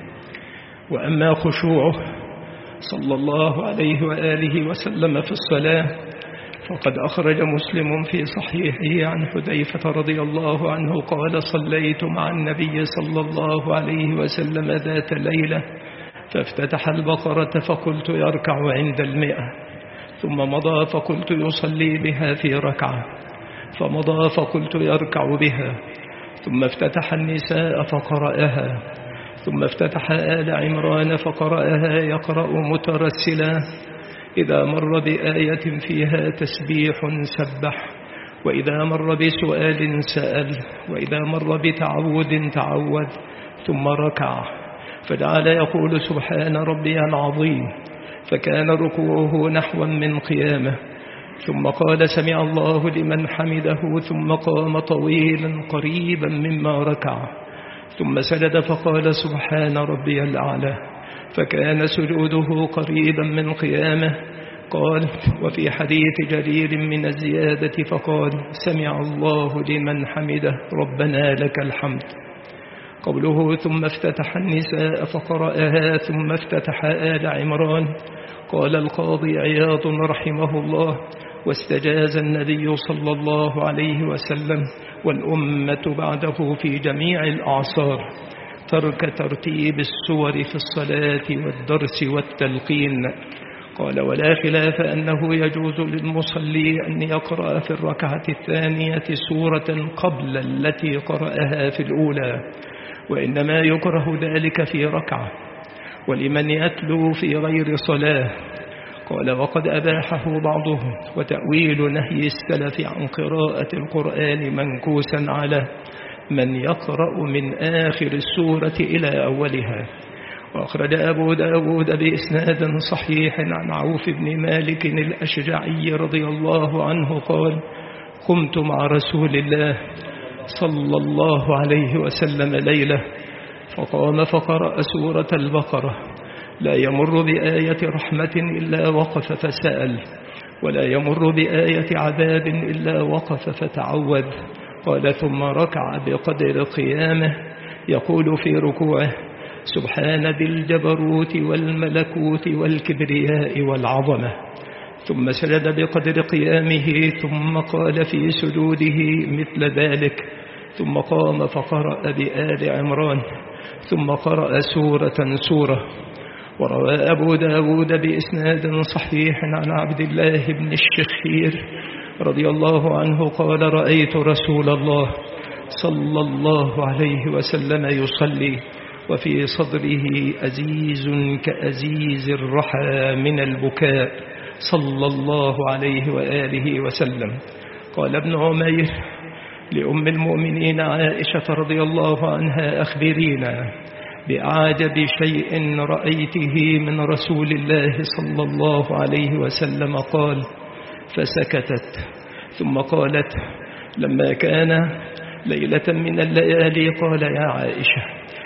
Speaker 1: وأما خشوعه صلى الله عليه وآله وسلم في الصلاة فقد أخرج مسلم في صحيحه عن حذيفة رضي الله عنه قال: صليت مع النبي صلى الله عليه وسلم ذات ليلة فافتتح البقرة فقلت يركع عند 100، ثم مضى فقلت يصلي بها في ركعة، فمضى فقلت يركع بها، ثم افتتح النساء فقرأها، ثم افتتح آل عمران فقرأها يقرأ مترسلا، إذا مر بآية فيها تسبيح سبح، وإذا مر بسؤال سأل، وإذا مر بتعوذ تعوذ، ثم ركع فجعل يقول: سبحان ربي العظيم، فكان ركوعه نحوا من قيامه، ثم قال: سمع الله لمن حمده، ثم قام طويلا قريبا مما ركع، ثم سجد فقال: سبحان ربي الأعلى، فكان سجوده قريبا من قيامه. قال: وفي حديث جرير من الزيادة فقال: سمع الله لمن حمده ربنا لك الحمد. قوله: ثم افتتح النساء فقرأها، ثم افتتح آل عمران، قال القاضي عياض رحمه الله: واستجاز النبي صلى الله عليه وسلم والأمة بعده في جميع الأعصار ترك ترتيب السور في الصلاة والدرس والتلقين. قال: ولا خلاف أنه يجوز للمصلي أن يقرأ في الركعة الثانية سورة قبل التي قرأها في الأولى، وإنما يكره ذلك في ركعة ولمن يتلو في غير صلاة. قال: وقد أباحه بعضهم، وتأويل نهي السلف عن قراءة القرآن منكوسا على من يقرأ من آخر السورة إلى أولها. وأخرج أبو داود بإسناد صحيح عن عوف بن مالك الأشجعي رضي الله عنه قال: قمت مع رسول الله صلى الله عليه وسلم ليلة فقام فقرأ سورة البقرة: لا يمر بآية رحمة إلا وقف فسأل، ولا يمر بآية عذاب إلا وقف فتعوذ. قال: ثم ركع بقدر قيامه يقول في ركوعه: سبحان ذي الجبروت والملكوت والكبرياء والعظمة. ثم سجد بقدر قيامه، ثم قال في سجوده مثل ذلك، ثم قام فقرأ بآل عمران، ثم قرأ سورة. وروى أبو داود بإسناد صحيح عن عبد الله بن الشخير رضي الله عنه قال: رأيت رسول الله صلى الله عليه وسلم يصلي وفي صدره أزيز كأزيز الرحى من البكاء صلى الله عليه وآله وسلم. قال ابن عمير لأم المؤمنين عائشة رضي الله عنها: أخبرينا بأعجب شيء رأيته من رسول الله صلى الله عليه وسلم. قال: فسكتت، ثم قالت: لما كان ليلة من الليالي قال: يا عائشة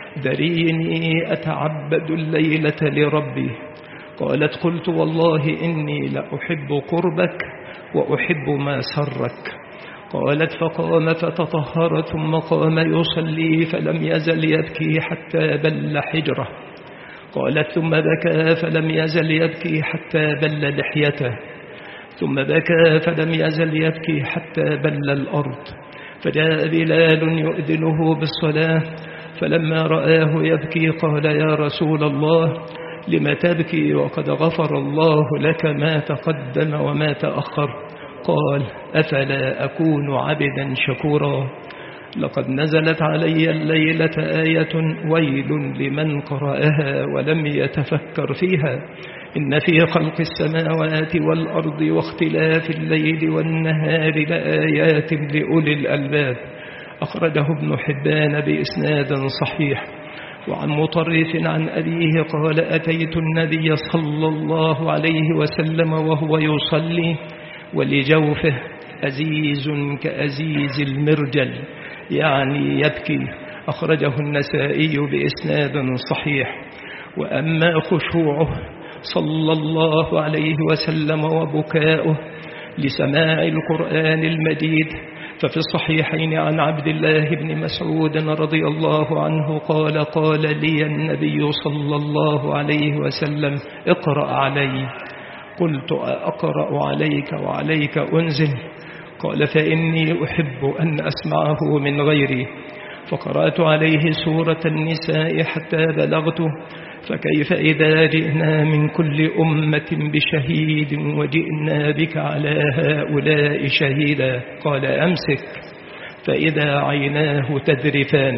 Speaker 1: ذريني أتعبد الليلة لربي. قالت: قلت: والله إني لأحب قربك وأحب ما سرك. قالت: فقام فتطهر، ثم قام يصلي فلم يزل يبكي حتى بل حجره. قالت: ثم بكى فلم يزل يبكي حتى بل لحيته، ثم بكى فلم يزل يبكي حتى بل الأرض. فجاء بلال يؤذنه بالصلاة، فلما رآه يبكي قال: يا رسول الله لم تبكي وقد غفر الله لك ما تقدم وما تأخر؟ قال: أفلا أكون عبدا شكورا. لقد نزلت علي الليلة آية ويل لمن قرأها ولم يتفكر فيها إن في خلق السماوات والأرض واختلاف الليل والنهار لآيات لأولي الألباب. أخرجه ابن حبان بإسناد صحيح. وعن مطرف عن أبيه قال أتيت النبي صلى الله عليه وسلم وهو يصلي ولجوفه أزيز كأزيز المرجل، يعني يبكي. أخرجه النسائي بإسناد صحيح. وأما خشوعه صلى الله عليه وسلم وبكاؤه لسماع القرآن المجيد ففي الصحيحين عن عبد الله بن مسعود رضي الله عنه قال قال لي النبي صلى الله عليه وسلم اقرأ علي. قلت أقرأ عليك وعليك أنزل؟ قال فإني أحب أن أسمعه من غيري. فقرأت عليه سورة النساء حتى بلغته فكيف إذا جئنا من كل أمة بشهيد وجئنا بك على هؤلاء شهيدا؟ قال أمسك، فإذا عيناه تذرفان.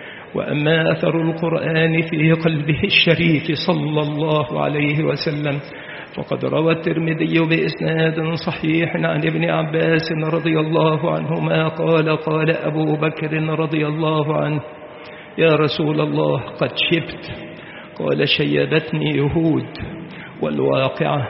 Speaker 1: وأما أثر القرآن في قلبه الشريف صلى الله عليه وسلم فقد روى الترمذي بإسناد صحيح عن ابن عباس رضي الله عنهما قال قال أبو بكر رضي الله عنه يا رسول الله قد شبت. قال شيبتني يهود والواقعة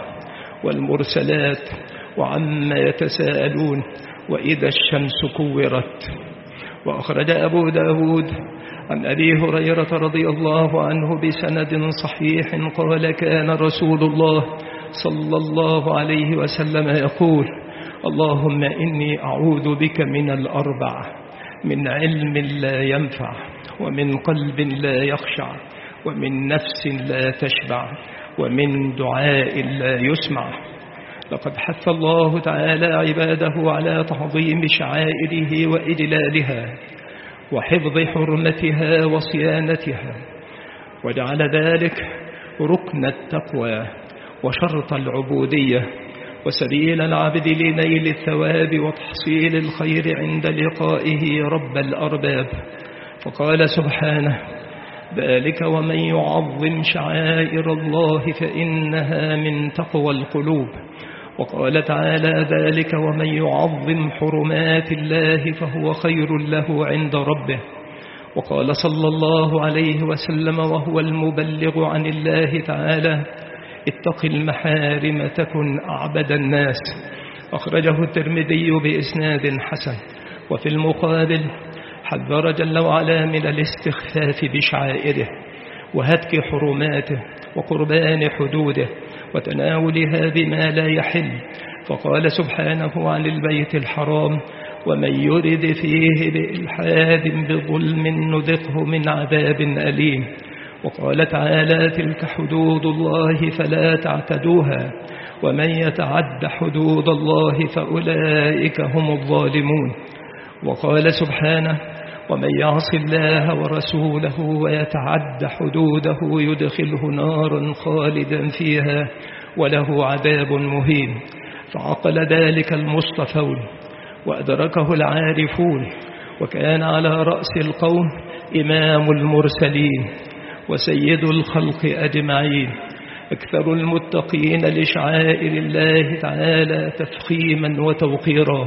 Speaker 1: والمرسلات وعما يتساءلون وإذا الشمس كورت. وأخرج أبو داود عن أبي هريرة رضي الله عنه بسند صحيح قال كان رسول الله صلى الله عليه وسلم يقول اللهم إني أعوذ بك من الأربع: من علم لا ينفع، ومن قلب لا يخشع، ومن نفس لا تشبع، ومن دعاء لا يسمع. لقد حث الله تعالى عباده على تعظيم شعائره وإجلالها وحفظ حرمتها وصيانتها، وجعل ذلك ركن التقوى وشرط العبودية وسبيل العبد لنيل الثواب وتحصيل الخير عند لقائه رب الأرباب. فقال سبحانه ذلك ومن يعظم شعائر الله فإنها من تقوى القلوب. وقال تعالى ذلك ومن يعظم حرمات الله فهو خير له عند ربه. وقال صلى الله عليه وسلم وهو المبلغ عن الله تعالى اتق المحارم تكن أعبد الناس. أخرجه الترمذي بإسناد حسن. وفي المقابل حذر جل وعلا من الاستخفاف بشعائره وهتك حرماته وقربان حدوده وتناولها بما لا يحل. فقال سبحانه عن البيت الحرام ومن يرد فيه بإلحاد بظلم نذقه من عذاب أليم. وقال تعالى تلك حدود الله فلا تعتدوها ومن يتعد حدود الله فأولئك هم الظالمون. وقال سبحانه ومن يعص الله ورسوله ويتعد حدوده يدخله نارا خالدا فيها وله عذاب مهين. فعقل ذلك المصطفون وأدركه العارفون، وكان على رأس القوم إمام المرسلين وسيد الخلق أجمعين، أكثر المتقين لشعائر الله تعالى تفخيما وتوقيرا،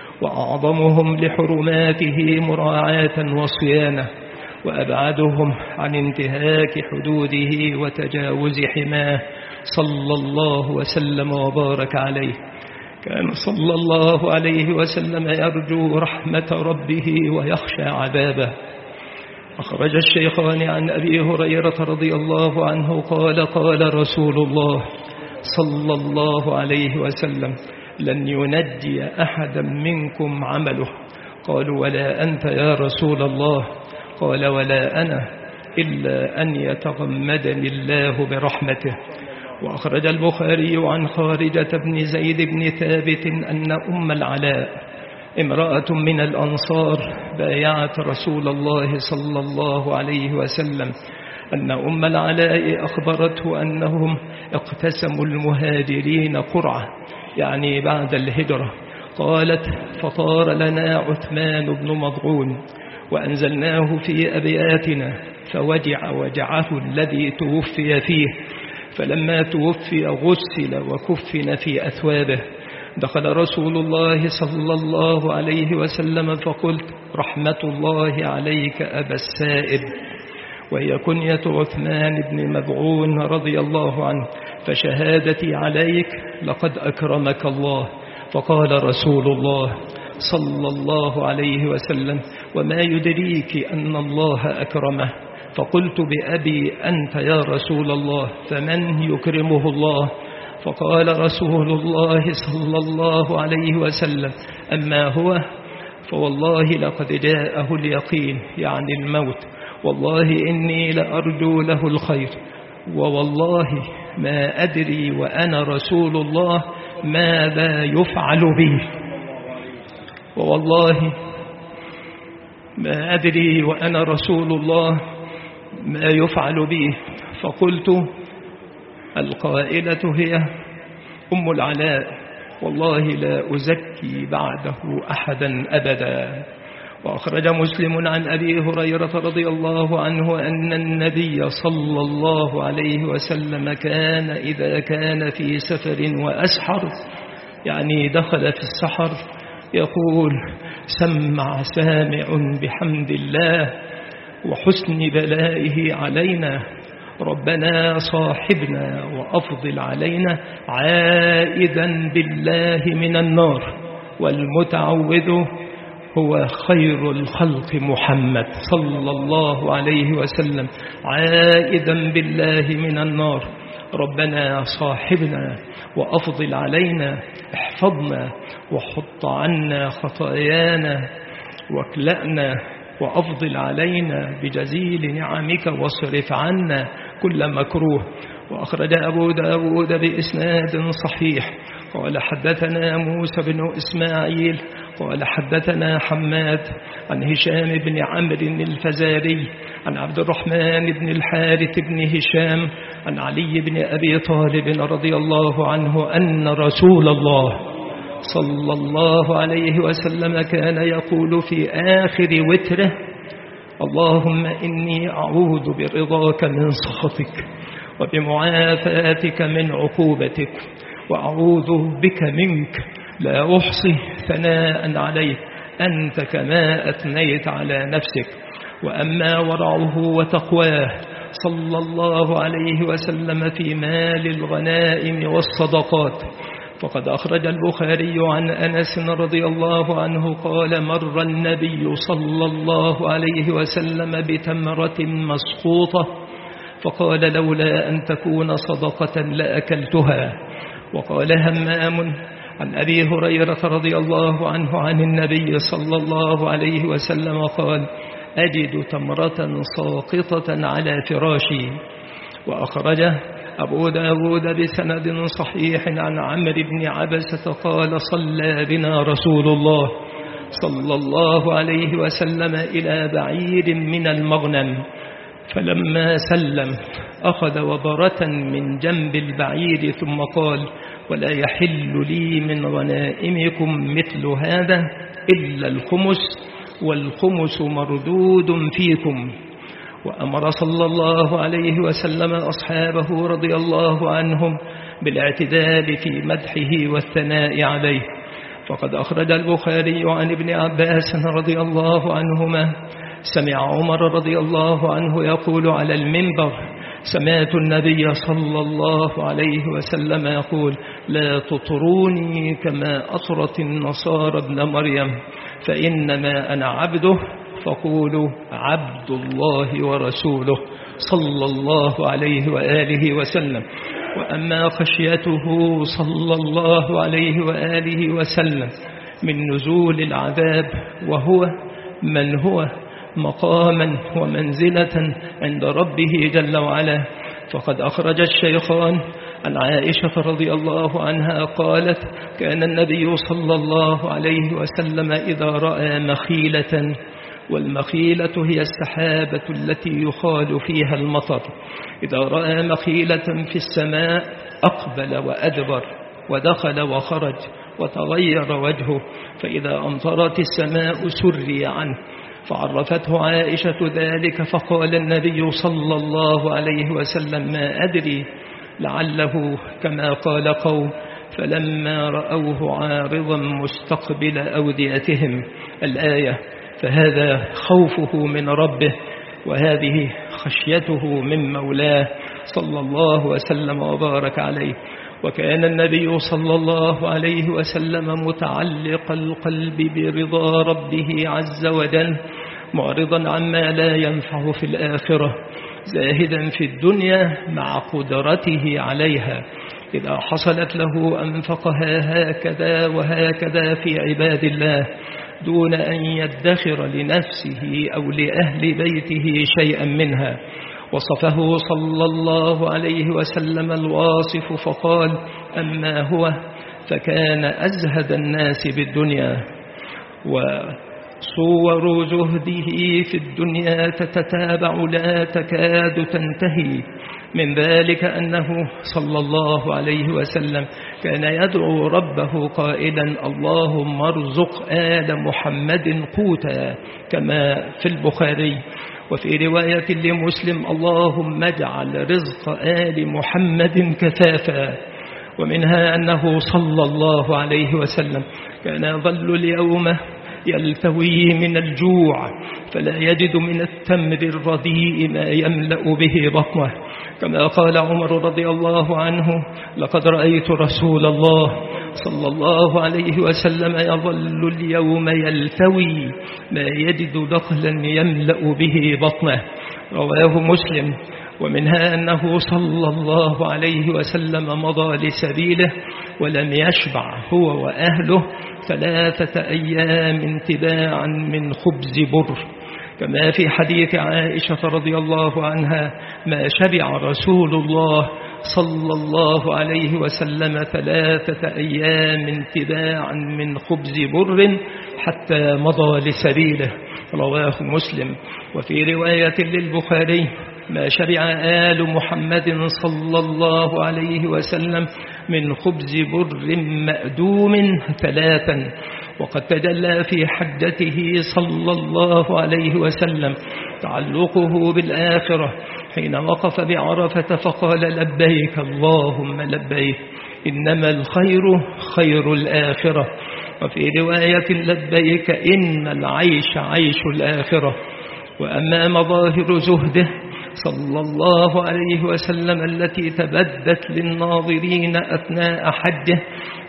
Speaker 1: وأعظمهم لحرماته مراعاة وصيانة، وأبعدهم عن انتهاك حدوده وتجاوز حماه صلى الله وسلم وبارك عليه. كان صلى الله عليه وسلم يرجو رحمة ربه ويخشى عذابه. أخرج الشيخان عن أبي هريرة رضي الله عنه قال قال رسول الله صلى الله عليه وسلم لن ينجي أحدا منكم عمله. قالوا ولا أنت يا رسول الله؟ قال ولا أنا إلا أن يتغمدني الله برحمته. وأخرج البخاري عن خارجة بن زيد بن ثابت أن أم العلاء امرأة من الأنصار بايعت رسول الله صلى الله عليه وسلم أن أم العلاء أخبرته أنهم اقتسموا المهاجرين قرعة، يعني بعد الهجرة. قالت فطار لنا عثمان بن مضعون وأنزلناه في أبياتنا فوجع وجعه الذي توفي فيه، فلما توفي غسل وكفن في أثوابه. دخل رسول الله صلى الله عليه وسلم فقلت: رحمة الله عليك أبا السائب، وهي كنية عثمان بن مذعون رضي الله عنه، فشهادتي عليك لقد أكرمك الله. فقال رسول الله صلى الله عليه وسلم: وما يدريك أن الله أكرمه؟ فقلت: بأبي أنت يا رسول الله، فمن يكرمه الله؟ فقال رسول الله صلى الله عليه وسلم: أما هو فوالله لقد جاءه اليقين، يعني الموت، والله إني لأرجو له الخير، ووالله ما أدري وأنا رسول الله ماذا يفعل به، ووالله ما أدري وأنا رسول الله ما يفعل به. فقلت: القائلة هي أم العلاء، والله لا أزكي بعده أحدا أبدا. وأخرج مسلم عن أبي هريرة رضي الله عنه أن النبي صلى الله عليه وسلم كان إذا كان في سفر وأسحر، يعني دخل في السحر، يقول: سمع سامع بحمد الله وحسن بلائه علينا، ربنا صاحبنا وأفضل علينا، عائدا بالله من النار، والمتعوذ هو خير الخلق محمد صلى الله عليه وسلم، عائدا بالله من النار، ربنا صاحبنا وأفضل علينا، احفظنا وحط عنا خطايانا واكلأنا، وأفضل علينا بجزيل نعمك واصرف عنا كل مكروه. وأخرج أبو داود بإسناد صحيح قال: حدثنا موسى بن إسماعيل قال: حدثنا حماد عن هشام بن عمرو الفزاري عن عبد الرحمن بن الحارث بن هشام عن علي بن أبي طالب رضي الله عنه أن رسول الله صلى الله عليه وسلم كان يقول في آخر وتره: اللهم إني أعوذ برضاك من سخطك وبمعافاتك من عقوبتك، وأعوذ بك منك، لا أحصي ثناء عليك أنت كما أثنيت على نفسك. وأما ورعه وتقواه صلى الله عليه وسلم في مال الغنائم والصدقات، فقد أخرج البخاري عن أنس رضي الله عنه قال: مر النبي صلى الله عليه وسلم بتمرة مسقوطة فقال: لولا أن تكون صدقة لأكلتها. وقال همام عن أبي هريرة رضي الله عنه عن النبي صلى الله عليه وسلم قال: أجد تمرة ساقطة على فراشي. وأخرجه أبو داود بسند صحيح عن عمرو بن عبسة قال: صلى بنا رسول الله صلى الله عليه وسلم إلى بعير من المغنم، فلما سلم أخذ وبرة من جنب البعير ثم قال: ولا يحل لي من غنائمكم مثل هذا إلا الخمس، والخمس مردود فيكم. وأمر صلى الله عليه وسلم أصحابه رضي الله عنهم بالاعتدال في مدحه والثناء عليه. فقد أخرج البخاري عن ابن عباس رضي الله عنهما: سمع عمر رضي الله عنه يقول على المنبر: سمعت النبي صلى الله عليه وسلم يقول: لا تطروني كما أطرت النصارى ابن مريم، فإنما أنا عبده فقولوا عبد الله ورسوله صلى الله عليه وآله وسلم. وأما خشيته صلى الله عليه وآله وسلم من نزول العذاب، وهو من هو مقاما ومنزلة عند ربه جل وعلا، فقد أخرج الشيخان عن عائشة رضي الله عنها قالت: كان النبي صلى الله عليه وسلم إذا رأى مخيلة، والمخيلة هي السحابة التي يخال فيها المطر، إذا رأى مخيلة في السماء أقبل وأدبر ودخل وخرج وتغير وجهه، فإذا أمطرت السماء سري عنه، فعرفته عائشة ذلك، فقال النبي صلى الله عليه وسلم: ما أدري، لعله كما قال قوم، فلما رأوه عارضا مستقبل أوديتهم. الآية. فهذا خوفه من ربه، وهذه خشيته من مولاه صلى الله وسلم وبارك عليه. وكان النبي صلى الله عليه وسلم متعلق القلب برضا ربه عز وجل، معرضا عما لا ينفع في الآخرة، زاهدا في الدنيا مع قدرته عليها. إذا حصلت له أنفقها هكذا وهكذا في عباد الله، دون أن يدخر لنفسه أو لأهل بيته شيئا منها. وصفه صلى الله عليه وسلم الواصف فقال: أما هو فكان أزهد الناس بالدنيا. وصور زهده في الدنيا تتتابع لا تكاد تنتهي. من ذلك أنه صلى الله عليه وسلم كان يدعو ربه قائلا: اللهم ارزق آل محمد قوتا، كما في البخاري. وفي رواية لمسلم: اللهم اجعل رزق آل محمد كفافا. ومنها أنه صلى الله عليه وسلم كان يظل اليوم يلتوي من الجوع، فلا يجد من التمر الرديء ما يملأ به بطنه، كما قال عمر رضي الله عنه: لقد رأيت رسول الله صلى الله عليه وسلم يظل اليوم يلتوي ما يجد دخلا يملأ به بطنه. رواه مسلم. ومنها أنه صلى الله عليه وسلم مضى لسبيله ولم يشبع هو وأهله 3 أيام تباعا من خبز بر، كما في حديث عائشة رضي الله عنها: ما شبع رسول الله صلى الله عليه وسلم 3 أيام تباعا من خبز بر حتى مضى لسبيله. رواه مسلم. وفي رواية للبخاري: ما شبع آل محمد صلى الله عليه وسلم من خبز بر مأدوم 3. وقد تجلى في حجته صلى الله عليه وسلم تعلقه بالآخرة حين وقف بعرفة فقال: لبيك اللهم لبيك، إنما الخير خير الآخرة. وفي رواية: لبيك إن العيش عيش الآخرة. وأما مظاهر زهده صلى الله عليه وسلم التي تبدت للناظرين أثناء حجه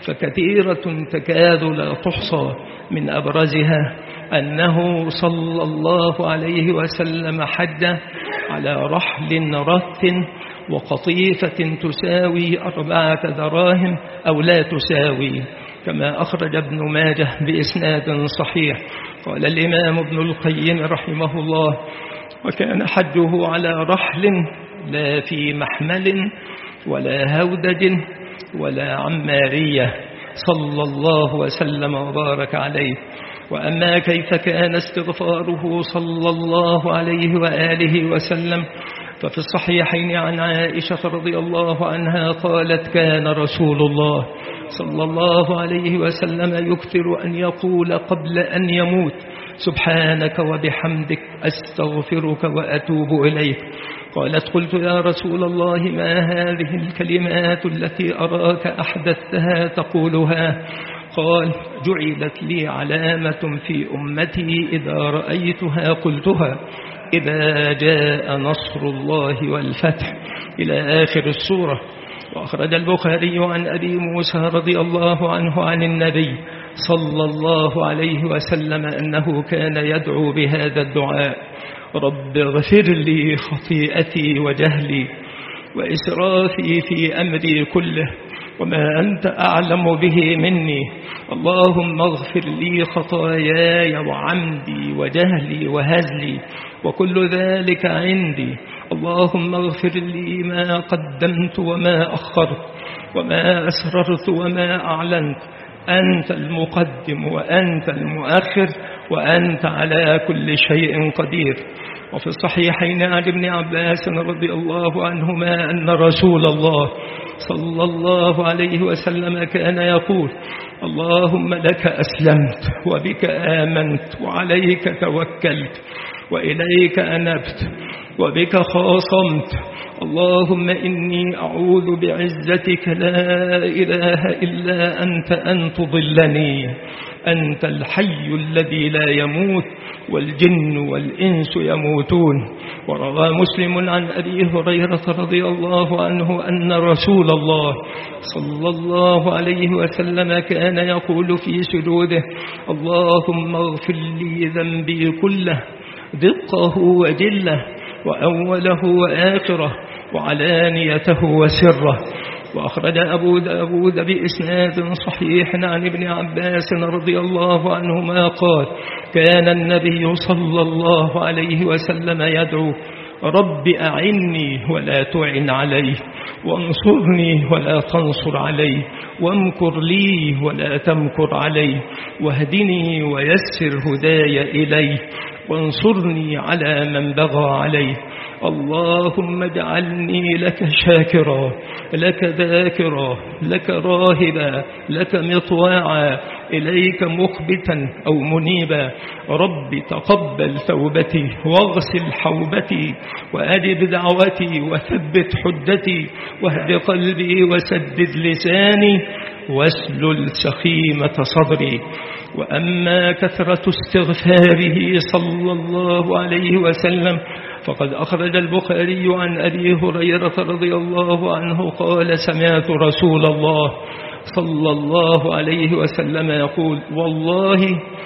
Speaker 1: فكثيرة تكاد لا تحصى. من أبرزها أنه صلى الله عليه وسلم حج على رحل رث وقطيفة تساوي 4 دراهم أو لا تساوي، كما أخرج ابن ماجه بإسناد صحيح. قال الإمام ابن القيم رحمه الله: وكان حجه على رحل لا في محمل ولا هودج ولا عمارية صلى الله وسلم وبارك عليه. وأما كيف كان استغفاره صلى الله عليه وآله وسلم ففي الصحيحين عن عائشة رضي الله عنها قالت: كان رسول الله صلى الله عليه وسلم يكثر أن يقول قبل أن يموت: سبحانك وبحمدك أستغفرك وأتوب إليك. قالت: قلت يا رسول الله ما هذه الكلمات التي أراك أحدثتها تقولها؟ قال: جعلت لي علامة في أمتي إذا رأيتها قلتها إذا جاء نصر الله والفتح، إلى آخر السورة. وأخرج البخاري عن أبي موسى رضي الله عنه عن النبي صلى الله عليه وسلم أنه كان يدعو بهذا الدعاء: رب اغفر لي خطيئتي وجهلي وإسرافي في أمري كله وما أنت أعلم به مني، اللهم اغفر لي خطاياي وعمدي وجهلي وهزلي وكل ذلك عندي، اللهم اغفر لي ما قدمت وما أخرت وما أسررت وما أعلنت أنت المقدم وأنت المؤخر وأنت على كل شيء قدير. وفي الصحيحين عن ابن عباس رضي الله عنهما أن رسول الله صلى الله عليه وسلم كان يقول: اللهم لك أسلمت وبك آمنت وعليك توكلت وإليك أنبت وبك خاصمت، اللهم إني أعوذ بعزتك لا إله إلا أنت أن تضلني، أنت الحي الذي لا يموت والجن والإنس يموتون. وروى مسلم عن أبي هريرة رضي الله عنه أن رسول الله صلى الله عليه وسلم كان يقول في سجوده: اللهم اغفر لي ذنبي كله دقه وجله وأوله وآخره وعلانيته وسره. وأخرج أبو داود بإسناد صحيح عن ابن عباس رضي الله عنهما قال: كان النبي صلى الله عليه وسلم يدعو: رب أعني ولا تعن علي، وانصرني ولا تنصر علي، وامكر لي ولا تمكر علي، واهدني ويسر هداي إلي، وانصرني على من بغى عليه. اللهم اجعلني لك شاكرا، لك ذاكرا، لك راهبا، لك مطواعا، إليك مخبتا أو منيبا. رب تقبل توبتي واغسل حوبتي وأجب دعوتي وثبت حجتي واهد قلبي وسدد لساني واسلل سخيمة صدري. وأما كثرة استغفاره صلى الله عليه وسلم فقد أخرج البخاري عن أبي هريرة رضي الله عنه قال: سمعت رسول الله صلى الله عليه وسلم يقول: والله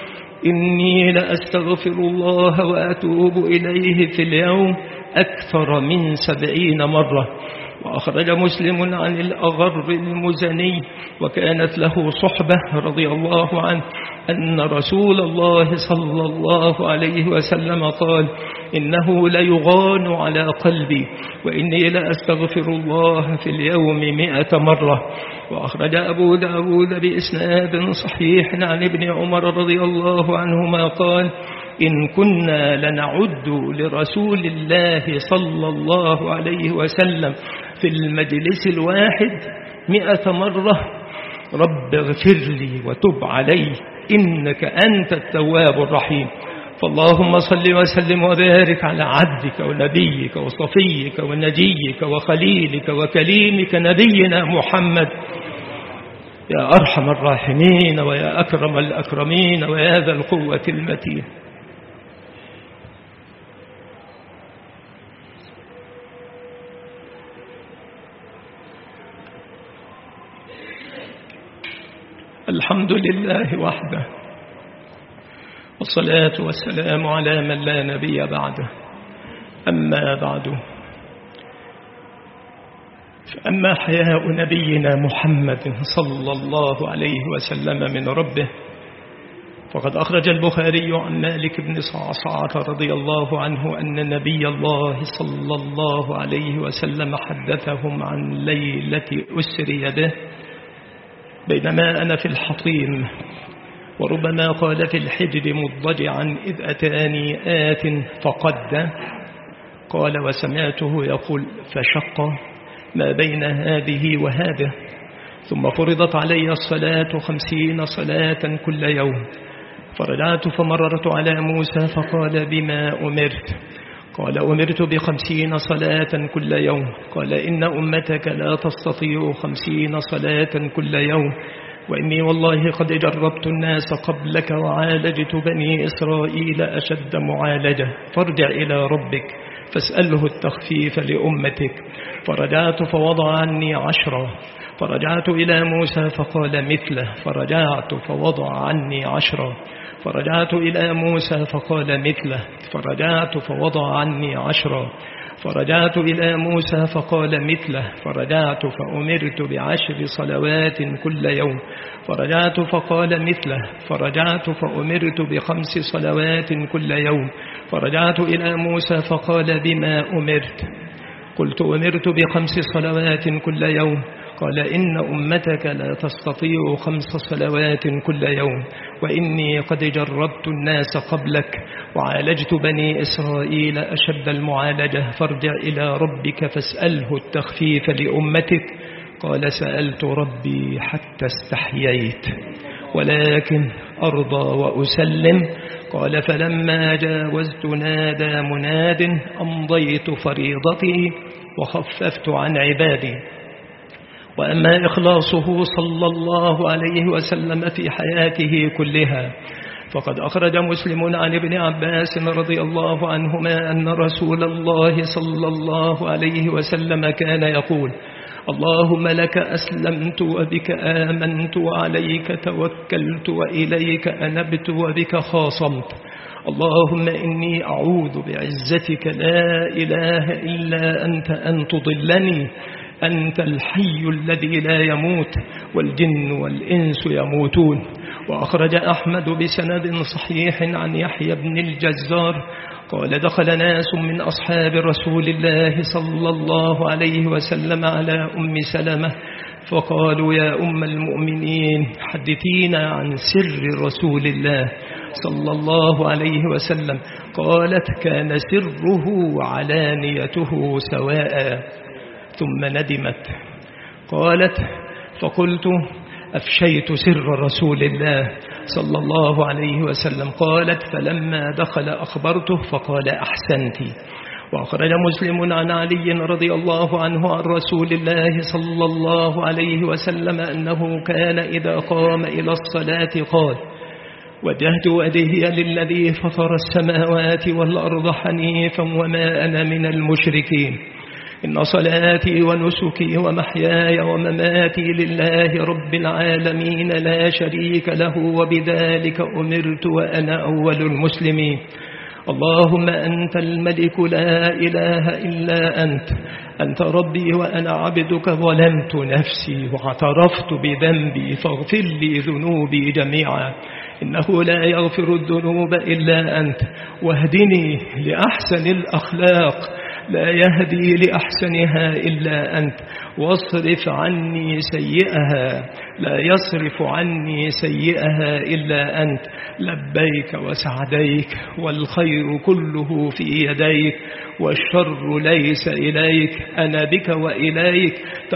Speaker 1: إني لأستغفر الله وأتوب إليه في اليوم أكثر من 70 مرة. وأخرج مسلم عن الأغر المزني وكانت له صحبة رضي الله عنه أن رسول الله صلى الله عليه وسلم قال: إنه ليغان على قلبي وإني لأستغفر الله في اليوم 100 مرة. وأخرج أبو داود بإسناد صحيح عن ابن عمر رضي الله عنهما قال: إن كنا لنعد لرسول الله صلى الله عليه وسلم في المجلس الواحد 100 مرة: رب اغفر لي وتب علي إنك أنت التواب الرحيم. فاللهم صل وسلم وبارك على عبدك ونبيك وصفيك ونجيك وخليلك وكليمك نبينا محمد، يا أرحم الراحمين ويا أكرم الأكرمين ويا ذا القوة المتين. الحمد لله وحده، والصلاة والسلام على من لا نبي بعده. أما بعد، فأما حياء نبينا محمد صلى الله عليه وسلم من ربه فقد أخرج البخاري عن مالك بن صعصعة رضي الله عنه أن نبي الله صلى الله عليه وسلم حدثهم عن ليلة أسري به بينما أنا في الحطيم، وربما قال في الحجر مضجعا: إذ أتاني آت فقد، قال: وسمعته يقول: فشق ما بين هذه وهذه، ثم فرضت علي الصلاة 50 صلاة كل يوم، فرجعت فمررت على موسى فقال: بما أمرت؟ قال: أمرت ب50 صلاة كل يوم. قال: إن أمتك لا تستطيع 50 صلاة كل يوم، وإني والله قد جربت الناس قبلك وعالجت بني إسرائيل أشد معالجة، فارجع إلى ربك فاسأله التخفيف لأمتك. فرجعت فوضع عني 10، فرجعت إلى موسى فقال مثله، فرجعت فوضع عني 10، فرجعت إلى موسى فقال مثله، فرجعت فوضع عني 10، فرجعت إلى موسى فقال مثله، فرجعت فأمرت ب10 صلوات كل يوم، فرجعت فقال مثله، فرجعت فأمرت ب5 صلوات كل يوم، فرجعت إلى موسى فقال: بما أمرت؟ قلت: أمرت ب5 صلوات كل يوم. قال إن أمتك لا تستطيع 5 صلوات كل يوم، وإني قد جربت الناس قبلك وعالجت بني إسرائيل أشد المعالجة، فارجع إلى ربك فاسأله التخفيف لأمتك. قال سألت ربي حتى استحييت، ولكن أرضى وأسلم. قال فلما جاوزت نادى مناد أمضيت فريضتي وخففت عن عبادي. وأما إخلاصه صلى الله عليه وسلم في حياته كلها فقد أخرج مسلم عن ابن عباس رضي الله عنهما أن رسول الله صلى الله عليه وسلم كان يقول: اللهم لك أسلمت وبك آمنت وعليك توكلت وإليك أنبت وبك خاصمت. اللهم إني أعوذ بعزتك لا إله إلا أنت أن تضلني. أنت الحي الذي لا يموت والجن والإنس يموتون. وأخرج أحمد بسند صحيح عن يحيى بن الجزار قال: دخل ناس من أصحاب رسول الله صلى الله عليه وسلم على أم سلمة فقالوا: يا أم المؤمنين حدثينا عن سر رسول الله صلى الله عليه وسلم. قالت: كان سره وعلانيته سواء. ثم ندمت. قالت: فقلت: أفشيت سر رسول الله صلى الله عليه وسلم. قالت: فلما دخل أخبرته فقال: أحسنت. وأخرج مسلم عن علي رضي الله عنه عن رسول الله صلى الله عليه وسلم أنه كان إذا قام إلى الصلاة قال: وجهت وجهي للذي فطر السماوات والأرض حنيفا وما أنا من المشركين. إن صلاتي ونسكي ومحياي ومماتي لله رب العالمين لا شريك له وبذلك أمرت وأنا أول المسلمين. اللهم أنت الملك لا إله إلا أنت ربي وأنا عبدك ظلمت نفسي واعترفت بذنبي فاغفر لي ذنوبي جميعا إنه لا يغفر الذنوب إلا أنت. واهدني لأحسن الأخلاق لا يهدي لأحسنها إلا أنت. واصرف عني سيئها لا يصرف عني سيئها إلا أنت. لبيك وسعديك والخير كله في يديك والشر ليس إليك. أنا بك وإليك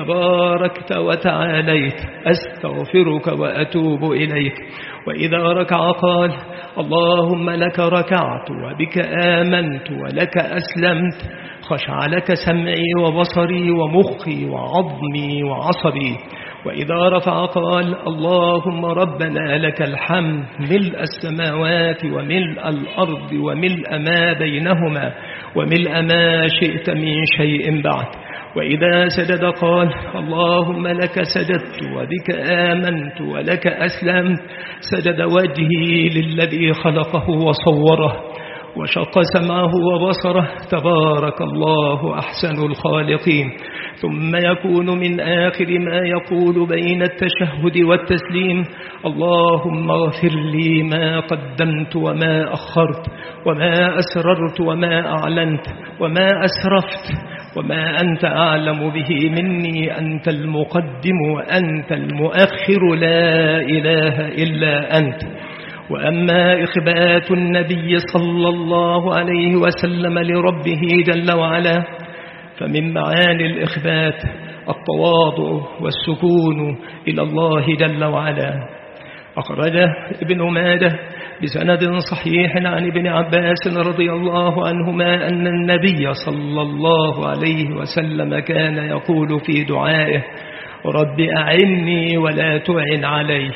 Speaker 1: تباركت وتعاليت. أستغفرك وأتوب إليك. وإذا ركع قال: اللهم لك ركعت وبك آمنت ولك أسلمت. خشع لك سمعي وبصري ومخي وعظمي وعصبي. وإذا رفع قال: اللهم ربنا لك الحمد ملء السماوات وملء الأرض وملء ما بينهما وملء ما شئت من شيء بعد. وإذا سجد قال: اللهم لك سجدت وبك آمنت ولك أسلمت. سجد وجهي للذي خلقه وصوره وشق سمعه وبصره تبارك الله أحسن الخالقين. ثم يكون من آخر ما يقول بين التشهد والتسليم: اللهم اغفر لي ما قدمت وما أخرت وما أسررت وما أعلنت وما أسرفت وما أنت أعلم به مني. أنت المقدم وأنت المؤخر لا إله إلا أنت. وأما إخبات النبي صلى الله عليه وسلم لربه جل وعلا فمن معاني الإخبات التواضع والسكون إلى الله جل وعلا. أخرجه ابن ماجه بسند صحيح عن ابن عباس رضي الله عنهما أن النبي صلى الله عليه وسلم كان يقول في دعائه: رب أعني ولا تعن علي،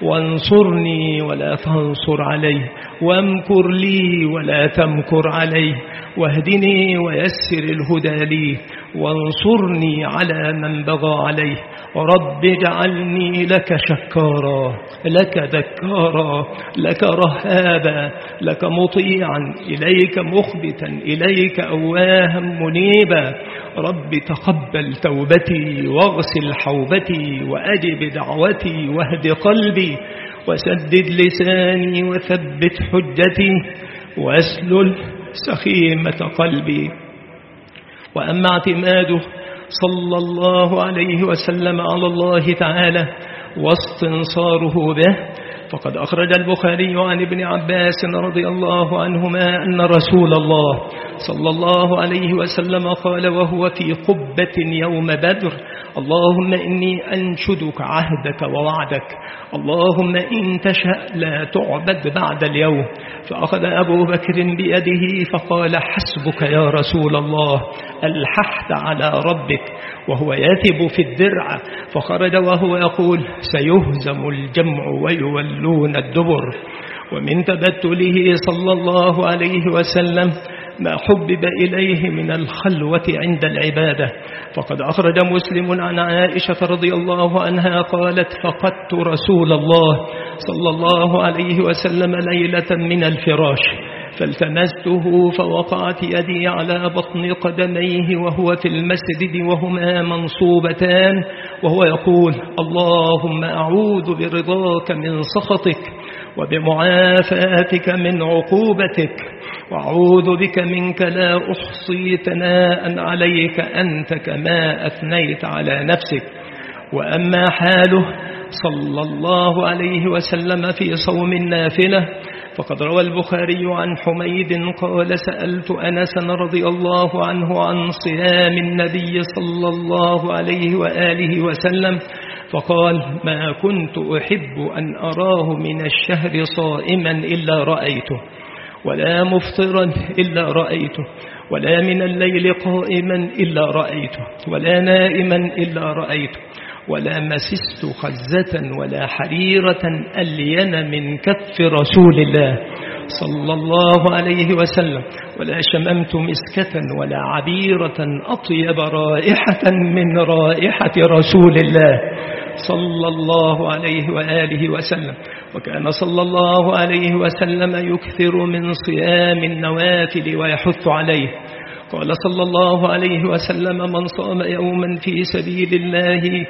Speaker 1: وانصرني ولا تنصر علي، وامكر لي ولا تمكر علي، واهدني ويسر الهدى لي، وانصرني على من بغى عليه. رب اجعلني لك شكارا لك ذكارا لك رهابا لك مطيعا إليك مخبتا إليك أواها منيبا. رب تقبل توبتي واغسل حوبتي وأجب دعوتي واهد قلبي وسدد لساني وثبت حجتي وأسلل سخيمة قلبي. وأما اعتماده صلى الله عليه وسلم على الله تعالى واستنصاره به. فقد أخرج البخاري عن ابن عباس رضي الله عنهما أن رسول الله صلى الله عليه وسلم قال وهو في قبة يوم بدر: اللهم إني أنشدك عهدك ووعدك، اللهم إن تشأ لا تعبد بعد اليوم. فأخذ أبو بكر بيده فقال: حسبك يا رسول الله، ألححت على ربك، وهو يثب في الدرع. فخرج وهو يقول: سيهزم الجمع ويولون الدبر. ومن تبتله صلى الله عليه وسلم ما حبب إليه من الخلوة عند العبادة. فقد أخرج مسلم عن عائشة رضي الله عنها قالت: فقدت رسول الله صلى الله عليه وسلم ليلة من الفراش، فالتمسته فوقعت يدي على بطن قدميه وهو في المسجد وهما منصوبتان، وهو يقول: اللهم أعوذ برضاك من سخطك وبمعافاتك من عقوبتك، وأعوذ بك منك لا أحصي ثناء عليك أنت كما أثنيت على نفسك. وأما حاله صلى الله عليه وسلم في صوم النافلة فقد روى البخاري عن حميد قال: سألت أنسا رضي الله عنه عن صيام النبي صلى الله عليه وآله وسلم فقال: ما كنت أحب أن أراه من الشهر صائما إلا رأيته، ولا مفطرا إلا رأيته، ولا من الليل قائما إلا رأيته، ولا نائما إلا رأيته، ولا مسست خزة ولا حريرة ألين من كف رسول الله صلى الله عليه وسلم، ولا شممت مسكة ولا عبيرة أطيب رائحة من رائحة رسول الله صلى الله عليه وآله وسلم. وكان صلى الله عليه وسلم يكثر من صيام النوافل ويحث عليه. قال صلى الله عليه وسلم: من صام يوما في سبيل الله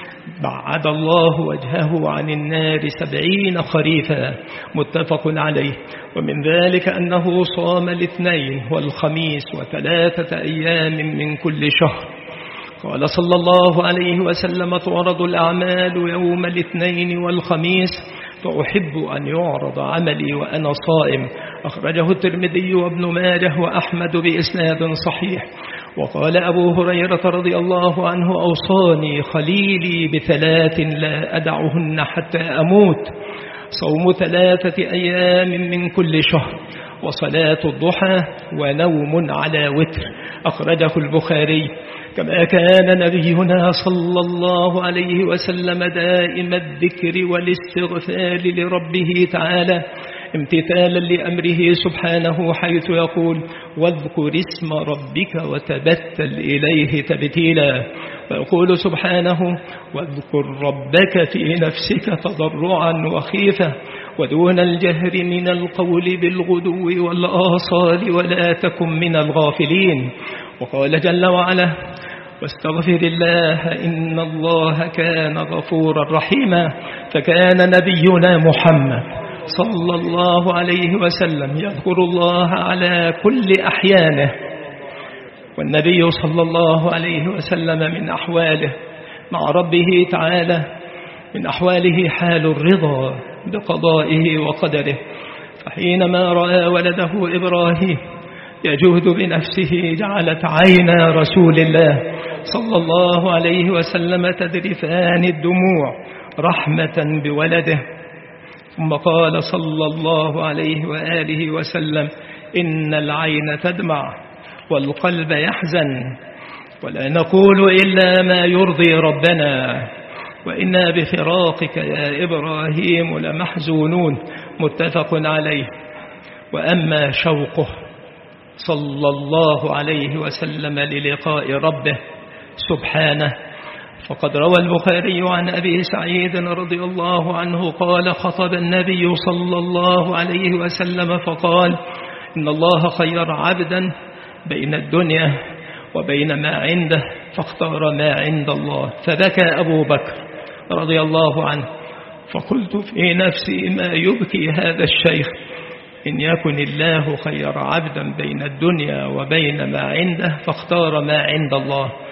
Speaker 1: بعد الله وجهه عن النار 70 خريفا، متفق عليه. ومن ذلك أنه صام الاثنين والخميس و3 أيام من كل شهر. قال صلى الله عليه وسلم: تعرض الأعمال يوم الاثنين والخميس، فأحب أن يعرض عملي وأنا صائم. أخرجه الترمذي وابن ماجه وأحمد بإسناد صحيح. وقال أبو هريرة رضي الله عنه: أوصاني خليلي ب3 لا أدعهن حتى أموت: صوم 3 أيام من كل شهر، وصلاة الضحى، ونوم على وتر. أخرجه البخاري. كما كان نبينا صلى الله عليه وسلم دائم الذكر والاستغفار لربه تعالى امتثالا لأمره سبحانه، حيث يقول: واذكر اسم ربك وتبتل إليه تبتيلا. ويقول سبحانه: واذكر ربك في نفسك تضرعا وخيفة ودون الجهر من القول بالغدو والآصال ولا تكن من الغافلين. وقال جل وعلا: واستغفر الله إن الله كان غفورا رحيما. فكان نبينا محمد صلى الله عليه وسلم يذكر الله على كل أحيانه. والنبي صلى الله عليه وسلم من أحواله مع ربه تعالى من أحواله حال الرضا بقضائه وقدره. فحينما رأى ولده إبراهيم يجود بنفسه جعلت عينا رسول الله صلى الله عليه وسلم تذرفان الدموع رحمة بولده. ثم قال صلى الله عليه وآله وسلم: إن العين تدمع والقلب يحزن، ولا نقول إلا ما يرضي ربنا، وإنا بفراقك يا إبراهيم لمحزونون. متفق عليه. وأما شوقه صلى الله عليه وسلم للقاء ربه سبحانه فقد روى البخاري عن أبي سعيد رضي الله عنه قال: خطب النبي صلى الله عليه وسلم فقال: إن الله خير عبدا بين الدنيا وبين ما عنده فاختار ما عند الله. فبكى أبو بكر رضي الله عنه، فقلت في نفسي: ما يبكي هذا الشيخ؟ إن يكن الله خير عبدا بين الدنيا وبين ما عنده فاختار ما عند الله.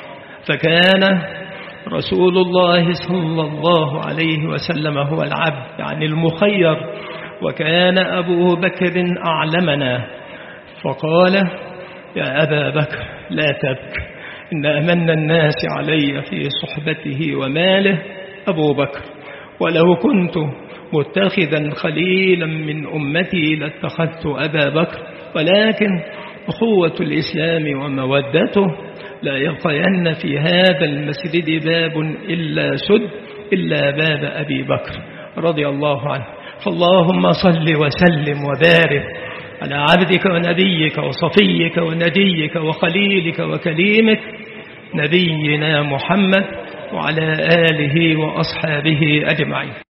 Speaker 1: فكان رسول الله صلى الله عليه وسلم هو العبد يعني المخير، وكان أبو بكر أعلمنا، فقال يا أبا بكر لا تبك، إن أمن الناس علي في صحبته وماله أبو بكر، ولو كنت متخذا خليلا من أمتي لاتخذت أبا بكر، ولكن أخوة الإسلام ومودته لا يبقين في هذا المسجد باب إلا سد إلا باب أبي بكر رضي الله عنه. فاللهم صل وسلم وبارك على عبدك ونبيك وصفيك ونجيك وخليلك وكليمك نبينا محمد وعلى آله وأصحابه أجمعين.